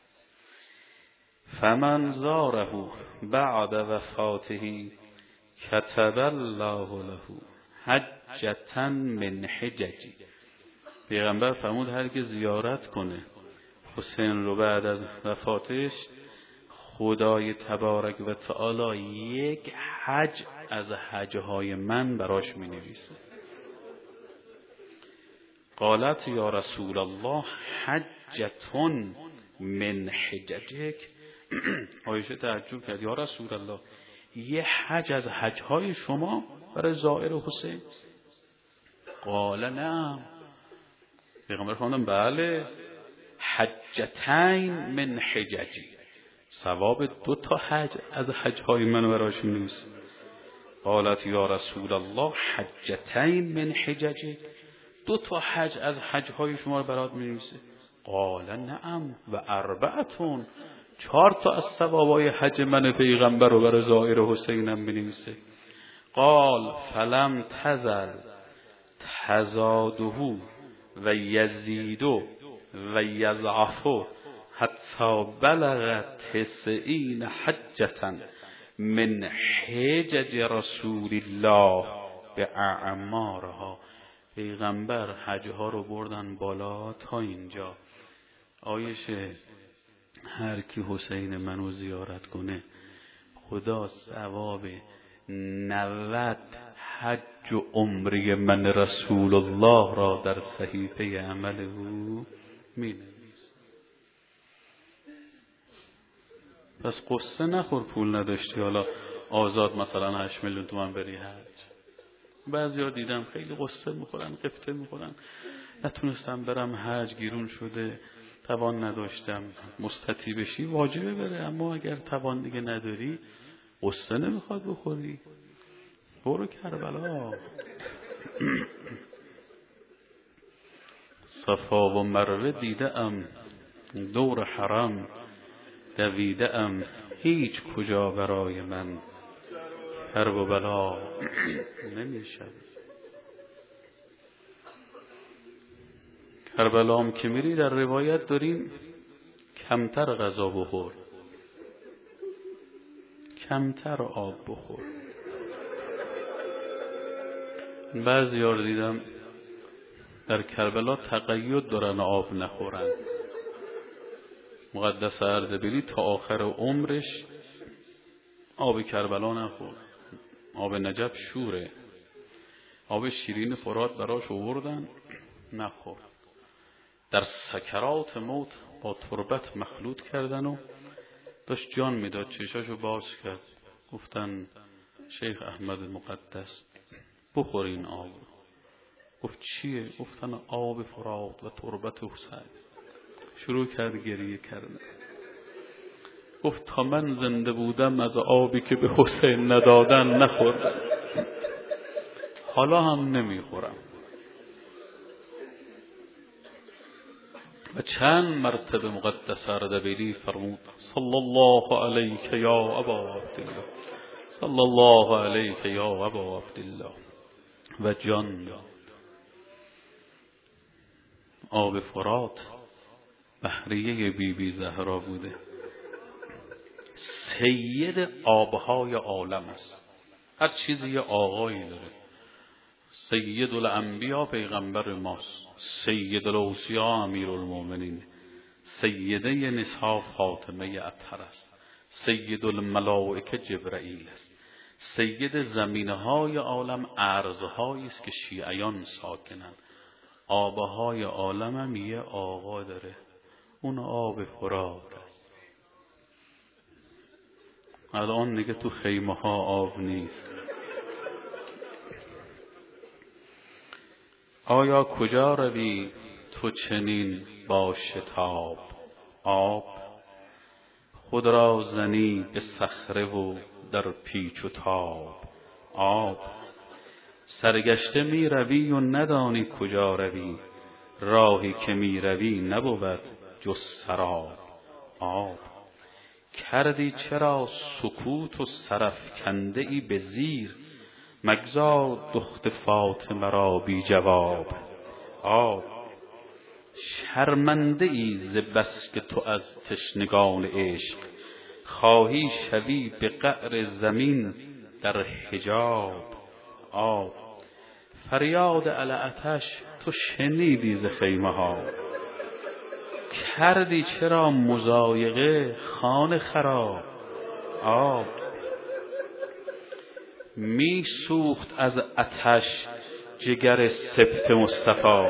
فمن زاره بعد وفاته کتب الله له حجة من حججی. پیغمبر فرمود هر که زیارت کنه حسین رو بعد از وفاتش، خدای تبارک و تعالی یک حج از حجهای من براش می نویسه. قالت یا رسول الله حجتون من حججک. عایشه تعجب کرد یا رسول الله یه حج از حجهای شما برای زائر حسین؟ قال نعم. پیغمبر فرمودن بله، حجتین من حججی، ثواب دو تا حج از حجهای من براش می‌نویسه. قالت یا رسول الله حجتین من حججک، دو تا حج از حجهای شما برات می‌نویسه؟ قال نعم و اربعتون، چهار تا از ثوابای حج من پیغمبر رو برای زائر حسینم می‌نویسه. قال فلم تزل تزاده و یزیدو و یضعفو حتی بلغ تسعین حجتا من حجج رسول الله به اعمارها. پیغمبر حجها رو بردن بالا تا اینجا. عایشه هر کی حسین منو زیارت کنه خدا ثواب نود حج و عمره من رسول الله را در صحیفه عمل او می نویسه. پس قصه نخور پول نداشتی حالا آزاد مثلا هشت میلیون تومان بری حج. بعضی ها دیدم خیلی قصه میخورن، قفطه میخورن، نتونستم برم حج، گیرون شده، توان نداشتم. مستطیع بشی واجبه بره، اما اگر توان دیگه نداری قصه نمیخواد بخوری، برو کربلا. صفا و مروه دیده ام، دور حرم دویده ام، هیچ کجا برای من کرب و بلا نمیشه. کربلا هم که میری در روایت داریم کمتر غذا بخور، کمتر آب بخور. بعضی ها دیدم در کربلا تقید دارن آب نخورن. مقدس اردبیلی تا آخر عمرش آب کربلا نخورد. آب نجف شوره، آب شیرین فرات براش آوردن نخورد. در سکرات موت با تربت مخلوط کردن و داشت جان میداد، چشاشو باز کرد. گفتن شیخ احمد مقدس بخور این آب. گفت چیه؟ گفتن آب فرات و تربت حسین. شروع کرد گریه کردن. گفت تا من زنده بودم از آبی که به حسین ندادن نخوردم، حالا هم نمیخورم. و چند مرتبه مقدس اردبیلی فرمود صلی الله علیک یا ابا عبدالله، صلی الله علیک یا ابا عبدالله، و جان داد. آب فرات بحریه بی بی زهرا بوده، سید آبهای عالم است. هر چیزی یه آقایی داره. سید الانبیا پیغمبر ماست، سید الاوصیا امیر المؤمنین، سیده نساء فاطمه اطهر است، سید الملائکه جبرائیل است، سید زمینهای عالم ارضهایی است که شیعیان ساکنند. آبهای عالم هم یه آقا داره، اون آب فرات است. الان دیگه تو خیمه ها آب نیست، آیا کجا روی تو چنین با شتاب؟ آب خود را زنی به صخره و در پیچ و تاب. آب سرگشته می روی و ندانی کجا روی، راهی که می روی نبود جز سراب. آب کردی چرا سکوت و سرافکنده ای به زیر، مگذار دخت فاطمه را بی جواب. آب شرمنده ای ز بس که تو از تشنگان عشق، خواهی شوی به قعر زمین در حجاب. آب فریاد العطش تو شنیدی ز خیمه ها، کردی چرا مضایقه خانه خراب. آب می سوخت از آتش جگر سبط مصطفی،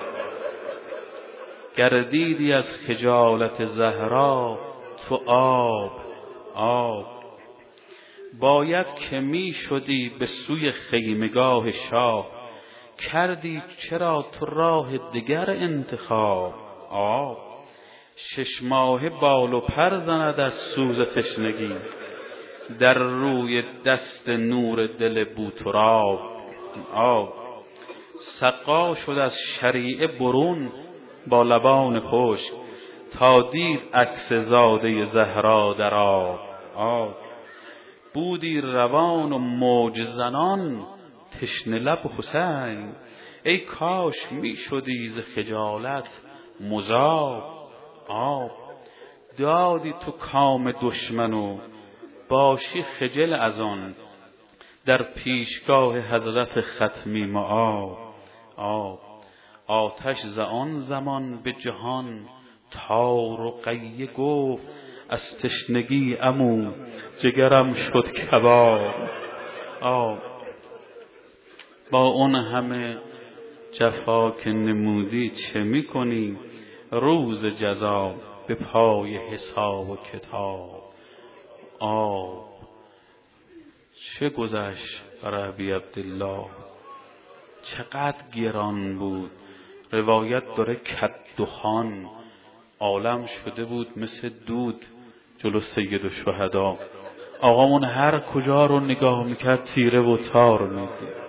گردیدی از خجالت زهرا تو آب. آب باید که می شدی به سوی خیمگاه شاه، کردی چرا تو راه دیگر انتخاب. آب شش ماهه بال و پر زند از سوز تشنگی، در روی دست نور دل بوتراب. آب سقا شد از شریعه برون با لبان خشک، تا دید عکس زاده زهرا در آب. آب بودی روان و موج زنان تشنه لب حسین، ای کاش می شدی ز خجالت مذاب. آب دادی تو کام دشمن و باشی خجل از آن، در پیشگاه حضرت ختمی مآب. آب آتش ز آن زمان به جهان تار و قیه گفت، از تشنگی عمو جگرم شد کباب. آب با اون همه جفا که نمودی چه می کنی، روز جزا به پای حساب و کتاب. آب چه گذشت بر ابی عبدالله، چقدر گران بود. روایت داره کدخان، عالم شده بود مثل دود جلو سید الشهدا. آقامون هر کجا رو نگاه میکرد تیره و تار میدید.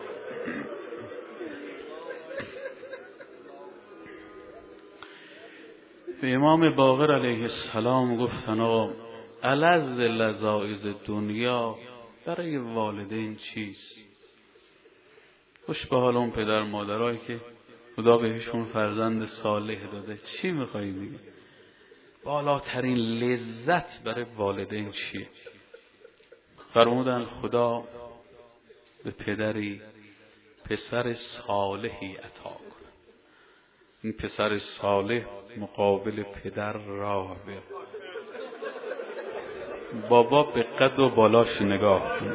به امام باقر علیه السلام گفتن آقا الذ لذائذ دنیا برای والدین چیست؟ خوش به حال اون پدر مادرایی که خدا بهشون فرزند صالح داده، چی میخوایی دیگه؟ بالاترین لذت برای والدین چیه؟ فرمودن خدا به پدری پسر صالحی عطا کنه، این پسر صالح مقابل پدر راه بره، بابا به قد و بالاش نگاه کنه.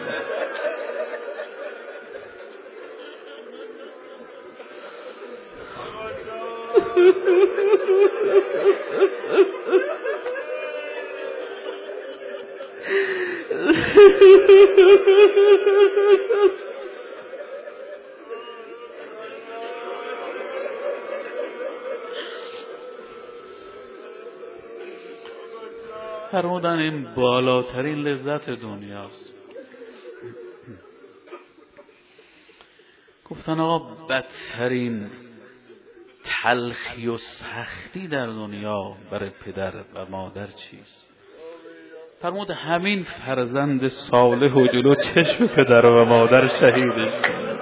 فرمودن این بالاترین لذت دنیاست. گفتن آقا بدترین تلخی و سختی در دنیا برای پدر و مادر چیست؟ فرمود همین فرزند صالح و جلو چشم پدر و مادر شهیدش.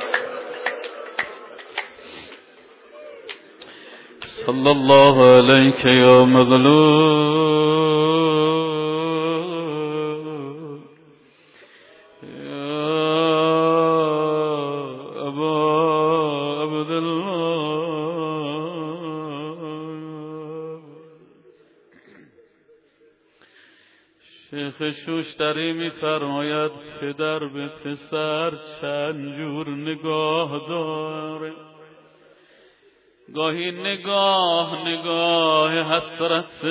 صلی الله علیک یا مظلوم شیخ شوشتری می فرماید پدر به پسر چند جور نگاه داره، گاهی نگاه نگاه حسرت،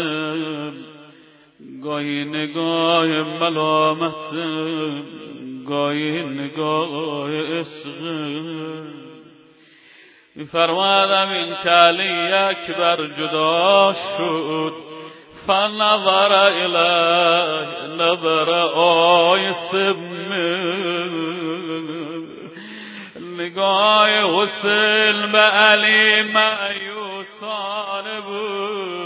گاهی نگاه ملامت، گاهی نگاه عشق، میفرمادم این که علی اکبر جدا شد فنظر الیه نظر آیس نگاه حسین به علی مایوسانه بود.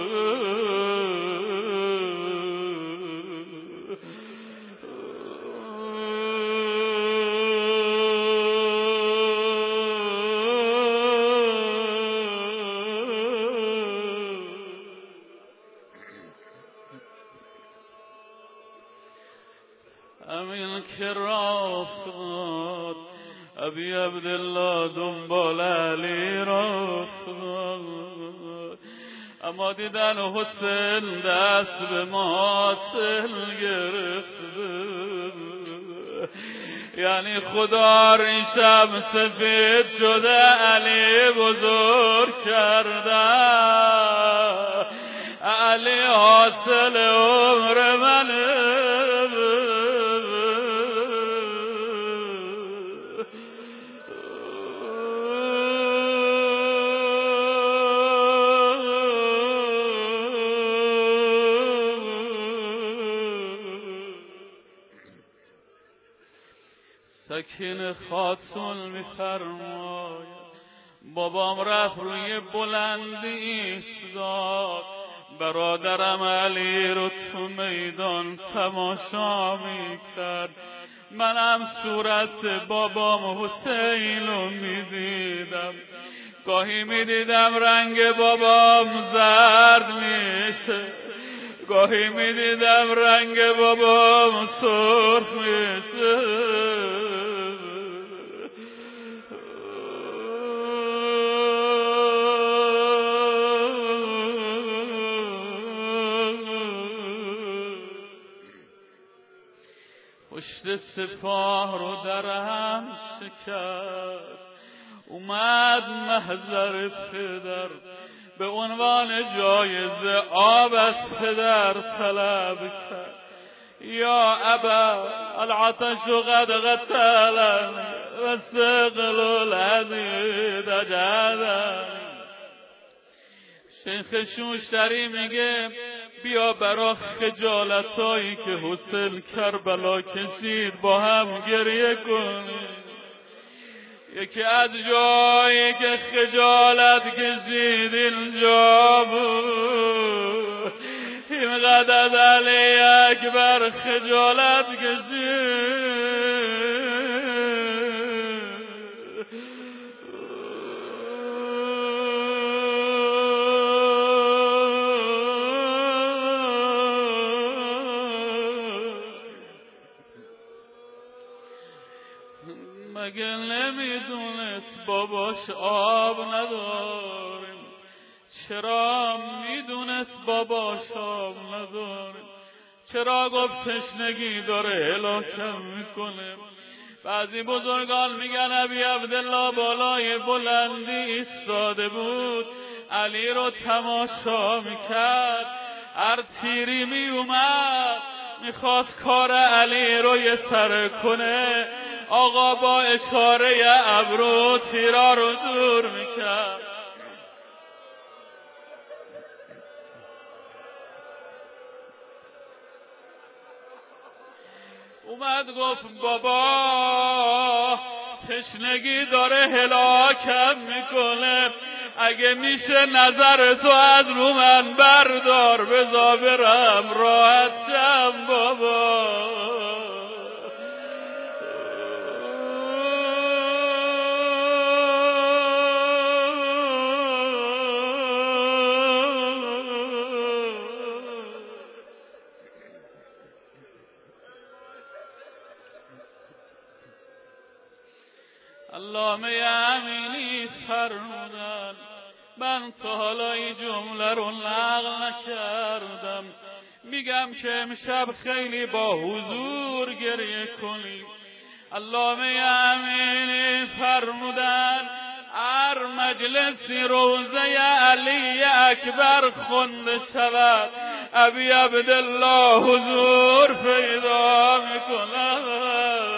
امین که رفتاد ابی عبدالله دنبال علی رفتاد، اما دیدن حسین دست به ماسل گرفته، یعنی خدا ریشم سفید شده علی بزرگ کرده، علی حاصل عمر منه. سکینه خاتون میفرماید بابام رفت روی بلندی ایستاد، برادرم علی رو تو میدان تماشا میکرد، منم صورت بابام حسین رو میدیدم، گاهی میدیدم رنگ بابام زرد میشه، گاهی میدیدم رنگ بابام سرخ میشه. پشت سپاه رو درهم شکست، اومد محضر پدر به عنوان جایزه آب از پدر طلب کرد. یا ابا العطش قد قتلنی و ثقل الحدید جعلنی. شیخ شوشتری میگه بیا برا خجالتایی که حسین کربلا کشید با هم گریه کنیم. یکی از جایی که خجالت کشید اینجا بود، اینقدر از علی اکبر خجالت کشید. مگه نمیدونست باباش آب نداریم؟ چرا میدونست باباش آب نداریم؟ چرا گفت تشنگی داره هلاکم میکنه؟ بعضی بزرگان میگن ابی عبدالله بالای بلندی ایستاده بود، علی رو تماشا میکرد، هر تیری میومد میخواست کار علی رو یه سر کنه، آقا با اشاره ابرو تیرا رو دور میکرد. اومد گفت بابا تشنگی داره هلاکم میکنه، اگه میشه نظر تو از رو من بردار بذار برم راحت شم بابا. علامه امینی فرمودن من تا حالا این جمله رو نقل نکردم، میگم که امشب خیلی با حضور گریه کنیم. علامه امینی فرمودن هر مجلسی روزه علی اکبر خونده شود ابی عبدالله حضور پیدا میکند.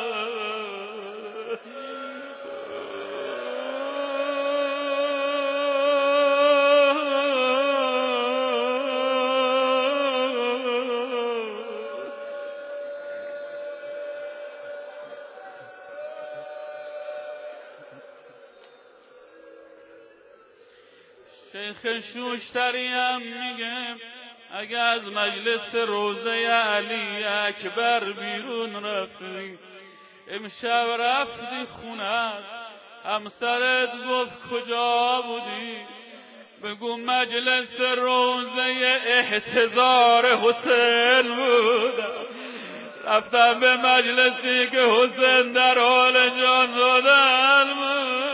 شیخ شوشتری هم میگه اگه از مجلس روضه علی اکبر بیرون رفتی، امشب رفتی خونه، همسرت گفت کجا بودی؟ بگو مجلس روضه احتضار حسین بودم، رفتم به مجلسی که حسین در حال جان دادن بود.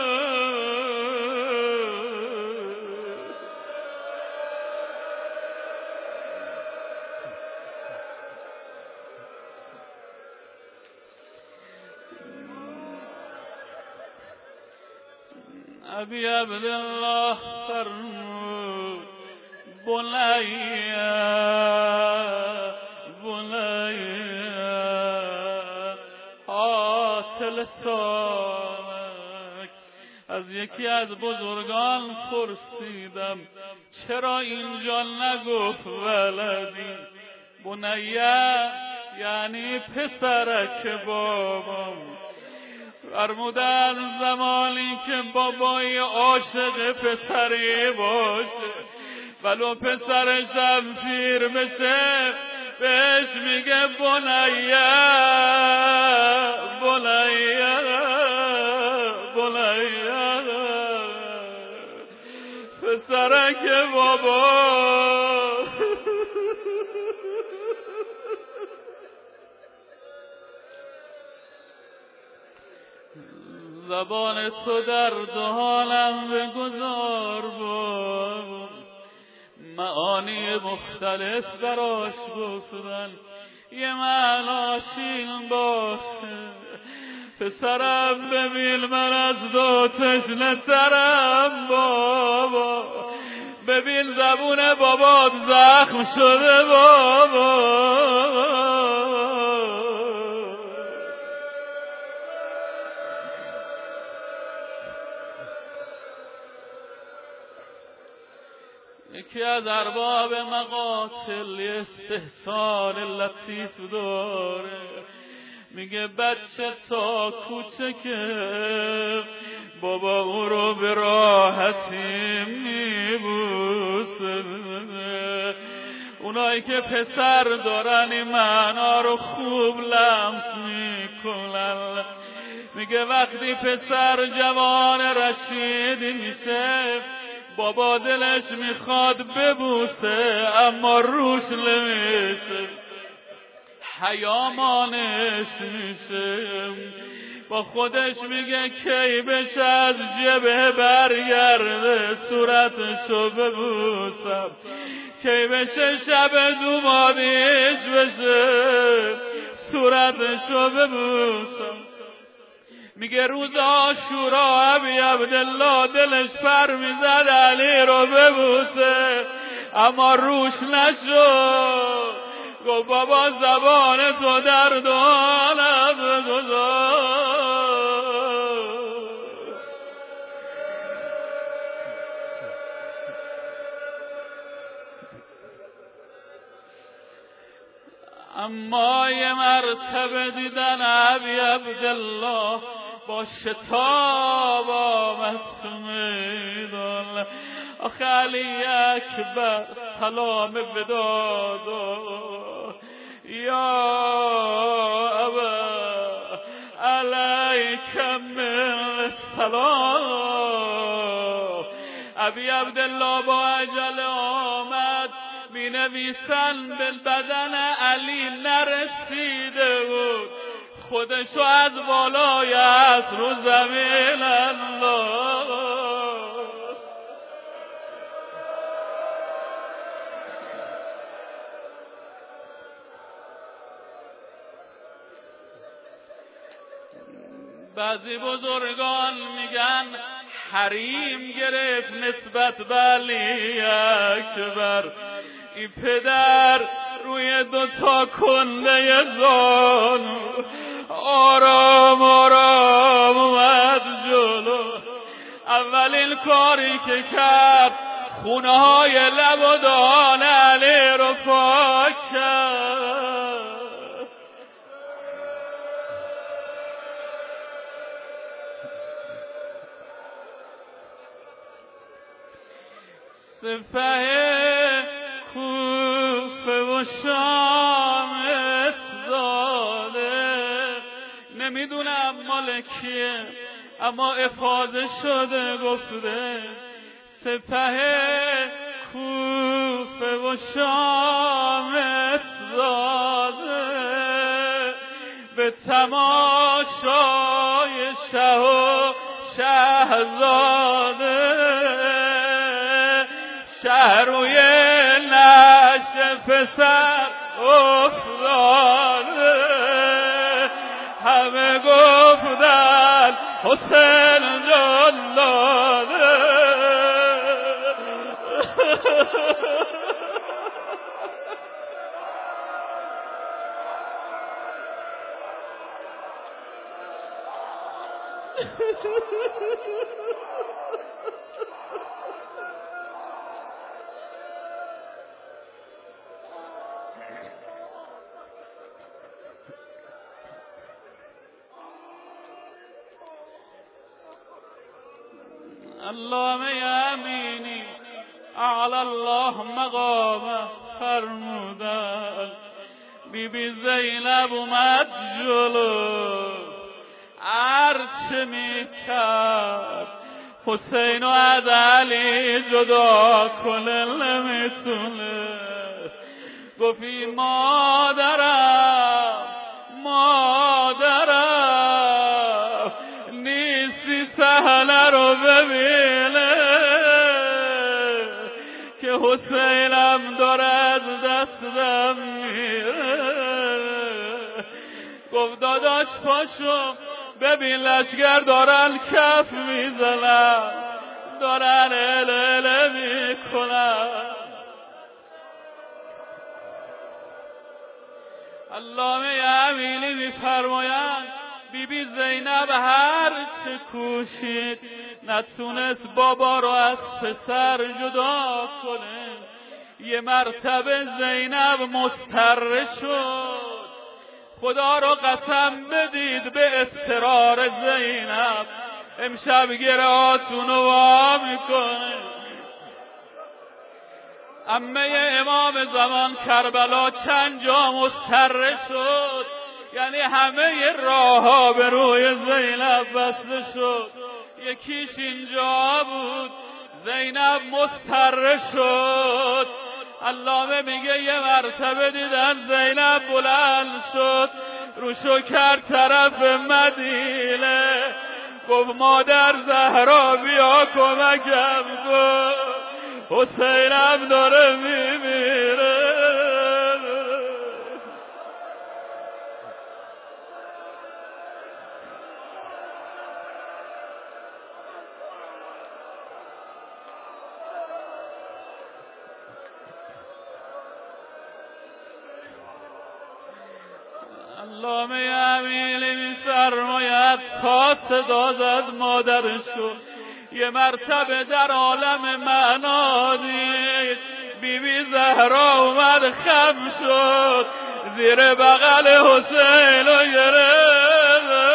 ابی عبدالله فرمود بنیه بنیه حاصل سالک. از یکی از بزرگان پرسیدم چرا اینجا نگفت ولدی؟ بنیه یعنی پسرک بابام. فرمودن زمانی که بابای عاشق پسری باشه ولو پسرش هم پیر بشه بهش میگه بنیه بنیه بنیه پسرک بابا. زبان تو در دو حالم بگذار بابا، معانی مختلف براش گفتن، یه معناش این باشه پسرم ببین من از دو تشنه ترم بابا، ببین زبون بابات زخم شده بابا. یکی از ارباب مقاتل استحسان لطیف داره، میگه بچه تا کوچکه بابا او رو به راحتی میبوسه، اونایی که پسر دارن این معنا رو خوب لمس میکنن. میگه وقتی پسر جوان رشیدی میشه بابا دلش میخواد ببوسه اما روش نمیشه، حیا مانعش میشه، با خودش میگه کی بشه از جبه برگرده صورتشو ببوسم، کی بشه شب دومادیش بشه صورتشو ببوسم. میگه روز عاشورا ابی عبدالله دلش پر میزد علی رو ببوسه اما روش نشد، گفت بابا زبان تو در دو عالم بگذار. اما یه مرتبه دیدن ابی عبدالله با شتاب آمد میدان، آخه علی اکبر سلام بداد یا ابا علیک من سلام. ابی عبدالله با عجله آمد، می نویسن به بدن علی نرسیده بود، خودشو از بالای از رو زمین الله. بعضی بزرگان میگن حریم گرفت نسبت به علی اکبر، این پدر روی دوتا کنده زانو آرام آرام اومد جلو. اولین کاری که کرد خونه های لب و دهان علی رو پاک کرد. سپه کوفه و شام زاده، نمیدونم مال کیه اما افاده شده گفته سپه کوفه و شام زاده، به تماشای شه و شهزاده، شهر روی نشت پسر افتاده، همه گفتن حسین جلاله. اللهم یمینی اعلی الله مقام فرمودن، بی بی زینب اومد جلو، هرچه میکرد حسین و از علی جدا کنه نمیتونه، گفتی مادرم مادرم نیستی صحنه رو ببینه که حسینم داره از دستم میره. گفت داداش پاشو ببین لشگر دارن کف میزنن، دارن اله میکنن. علامه امیلی میفرمایند بی بی زینب هر چه کوشید نتونست بابا رو از پسر جدا کنه. یه مرتبه زینب مضطر شد، خدا رو قسم بدید به اضطرار زینب امشب گرهاتون رو وا میکنه. عمه امام زمان کربلا چند جا مضطر شد، یعنی همه راه ها به روی زینب بسته شد، یکیش اینجا بود. زینب مضطر شد. علامه میگه یه مرتبه دیدن زینب بلند شد روشو کرد طرف مدینه، گفت مادر زهرا بیا کمکم کن حسینم داره میمیره. علامه امیلی میفرماید تا صدا زد مادرشو، یه مرتبه در عالم معنا دید بی بی زهرا اومد خم شد زیر بغل حسین و گرفت.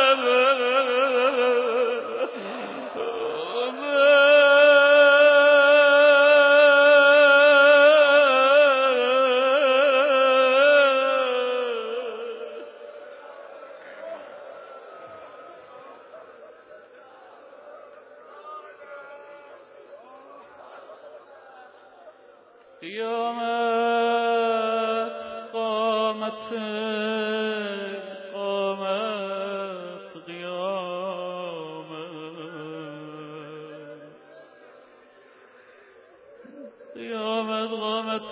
قیامت قامت قامت قیامت قیامت قامت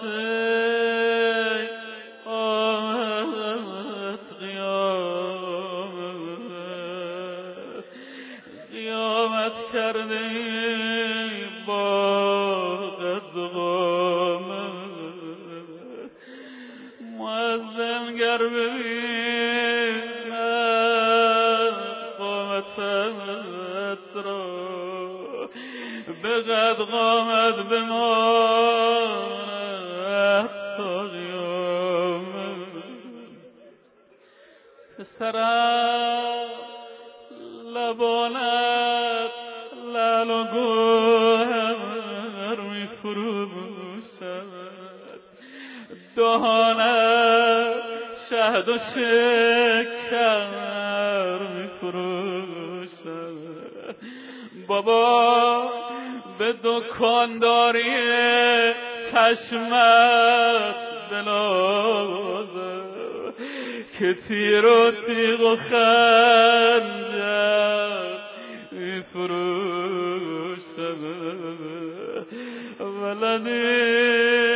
قامت قیامت قیامت کرده گر ببیند قامتت را بقد قامت بماند تا قیامت. پسرم لبانت لعل و گوهر میفروشد، دهانه شهد و شکر میفروشم. بابا به دکانداری چشمت بنازم که تیر و تیغ و خنجر میفروشم. ولدی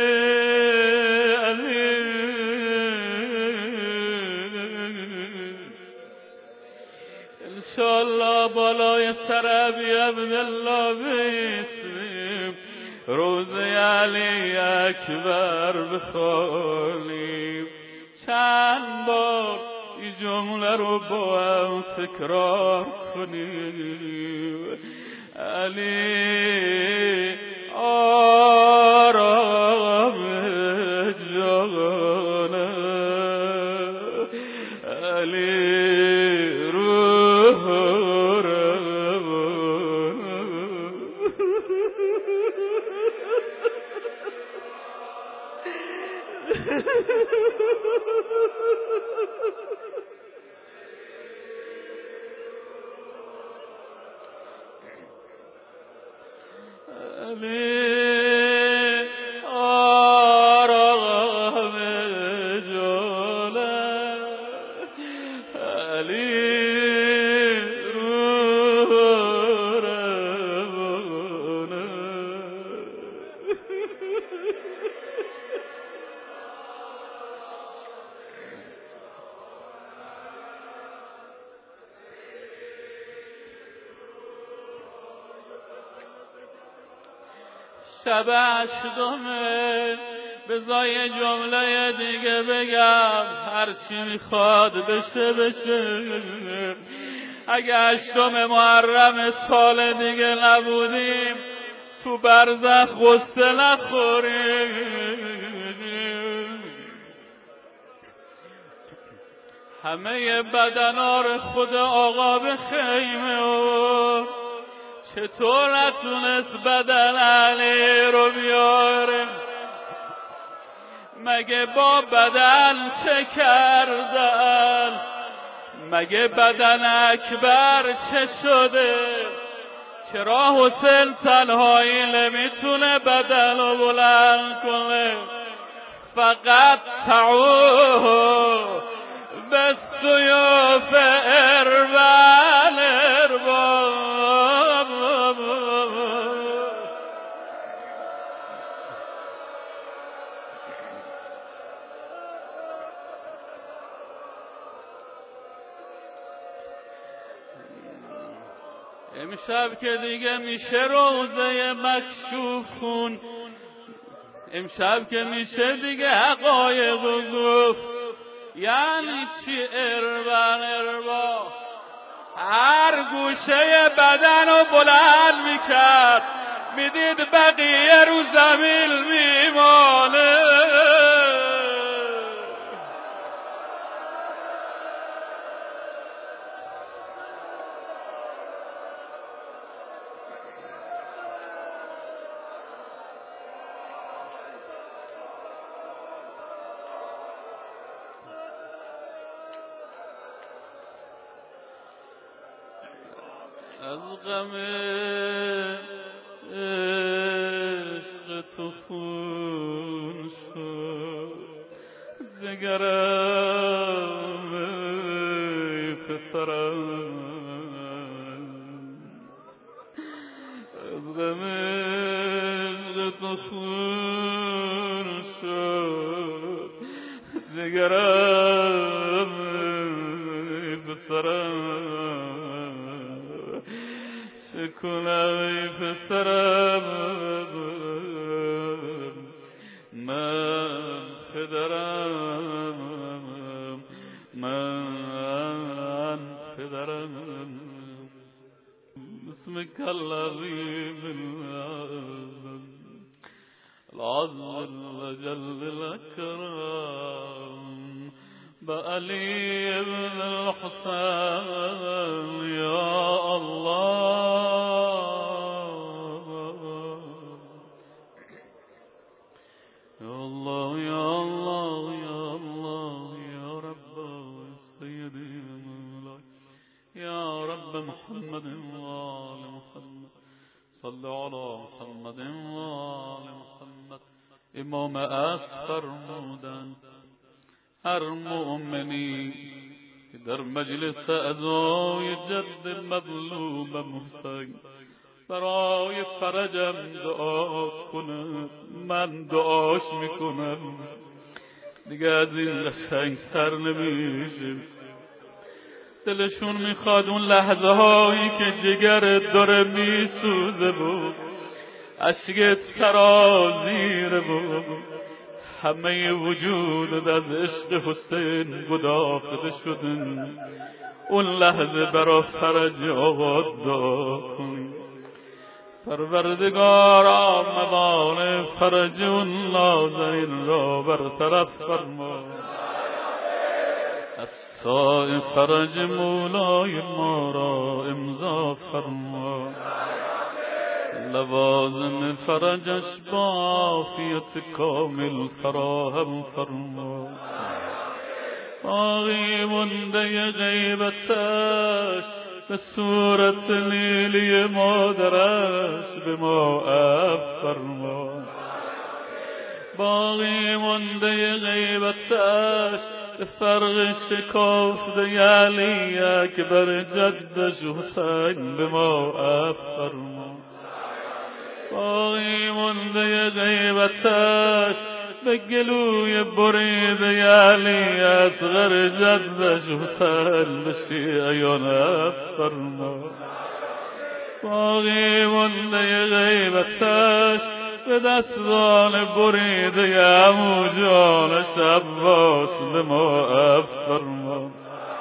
انشالله بالای سر ابی عبدالله بیسیم روزه علی اکبر بخوانیم. چند بار این جمله رو با هم تکرار کنیم. علی آرام جانه، علی روح روانه. علی آرام جانه، علی روح روانه. شب هشتمه بذار جمله دیگه بگم، هرچی میخواد بشه بشه. اگه هشتم محرم سال دیگه نبودیم تو برزخ غصه نخوریم. همه بدنار خود آقا به خیمه و چطور نتونست بدن علی رو بیاره؟ مگه با بدن چه کردن؟ مگه بدن اکبر چه شده؟ چرا حسین تنهایی نمیتونه بدن رو بلند کنه؟ فقط تعوه به سیوف اربل ارباب. امشب که دیگه میشه روزه مکشوف خون، امشب که میشه دیگه حقایق و گفت. یعنی چی اربن اربا؟ هر گوشه بدن رو بلند میکرد، میدید بقیه رو زمین میمانه. از غم عشق تو خون شد جگرم ای پسرم. از غم عشق تو خون شد جگرم ای پسرم. کنم ای پسرم من پدرم، من پدرم. بسمك العظيم العظم الجل الأكرم بألي بن الحسين يا الله يا الله يا الله امام از فرمودند هر مؤمنی که در مجلس عزای جد مظلوم محسن برای فرجم دعا کنه من دعاش میکنم دیگه از این قشنگ‌تر نمیشه. دلشون میخواد اون لحظه هایی که جگر داره میسوزه بود اشک سرازیر بود همه وجود از عشق حسین گداخته شدن اون لحظه برا فرج آقا دعا کنی پروردگارا موانع فرج اون نازنین را برطرف فرما از سای فرج مولای ما را امضا فرما لوازم فرجش با عافیت کامل فراهم فرما باقی مونده غیبتش به صورت نیلی مادرش به ما عفو فرما باقی مونده غیبتش به فرق شکافته علی اکبر جدش حسین به ما عفو فرما باقی مونده غیبتش به گلوی بریده علی اصغر جدش حسین به شیعیان عفو فرما باقی مونده غیبتش به دستان بریده عمو جانش عباس به ما عفو فرما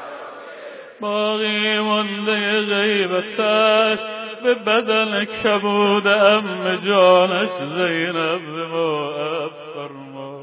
باقی مونده غیبتش به بدن کبود ام جانش زینب به ما عفو فرما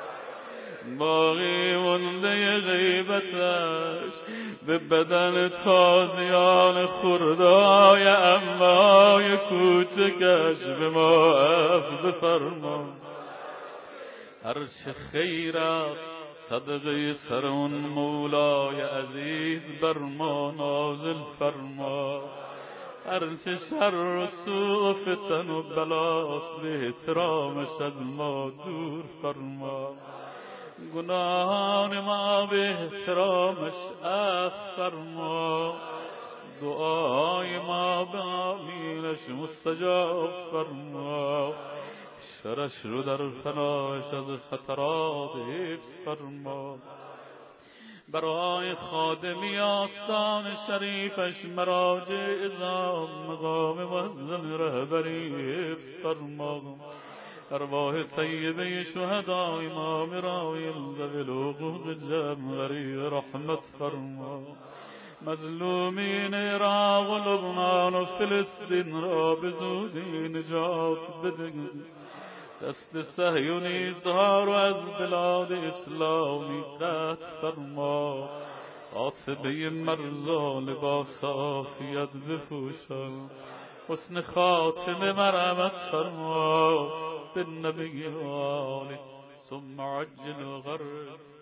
باقی مونده غیبتش به بدن تازیان خردای امای کوچکش به ما عفو فرما هرچه خیر است صدقه سر اون مولای عزیز بر ما نازل فرما هرچه شر و سوء و فتن و بلاست به احترامش از ما دور فرما گناهان ما به احترامش عفو فرما دعای ما به آمینش مستجاب فرما شرش رو در فنایش از خطرات حفظ فرما برای خادمی آستان شریفش مراجع ازام مقام معظم رهبری حفظ فرما ارواح طیبه شهدای امام رایل ذوی الحقوق جمعی رحمت فرما مظلومین عراق و لبنان و فلسطین را به زودی نجات بده دست صهیونیست‌ها رو از بلاد اسلامی قطع فرما عاطبه مرزا لباس عافیت بپوشان حسن خاتمه مرحمت فرما بالنبی و آله ثم عجل غرب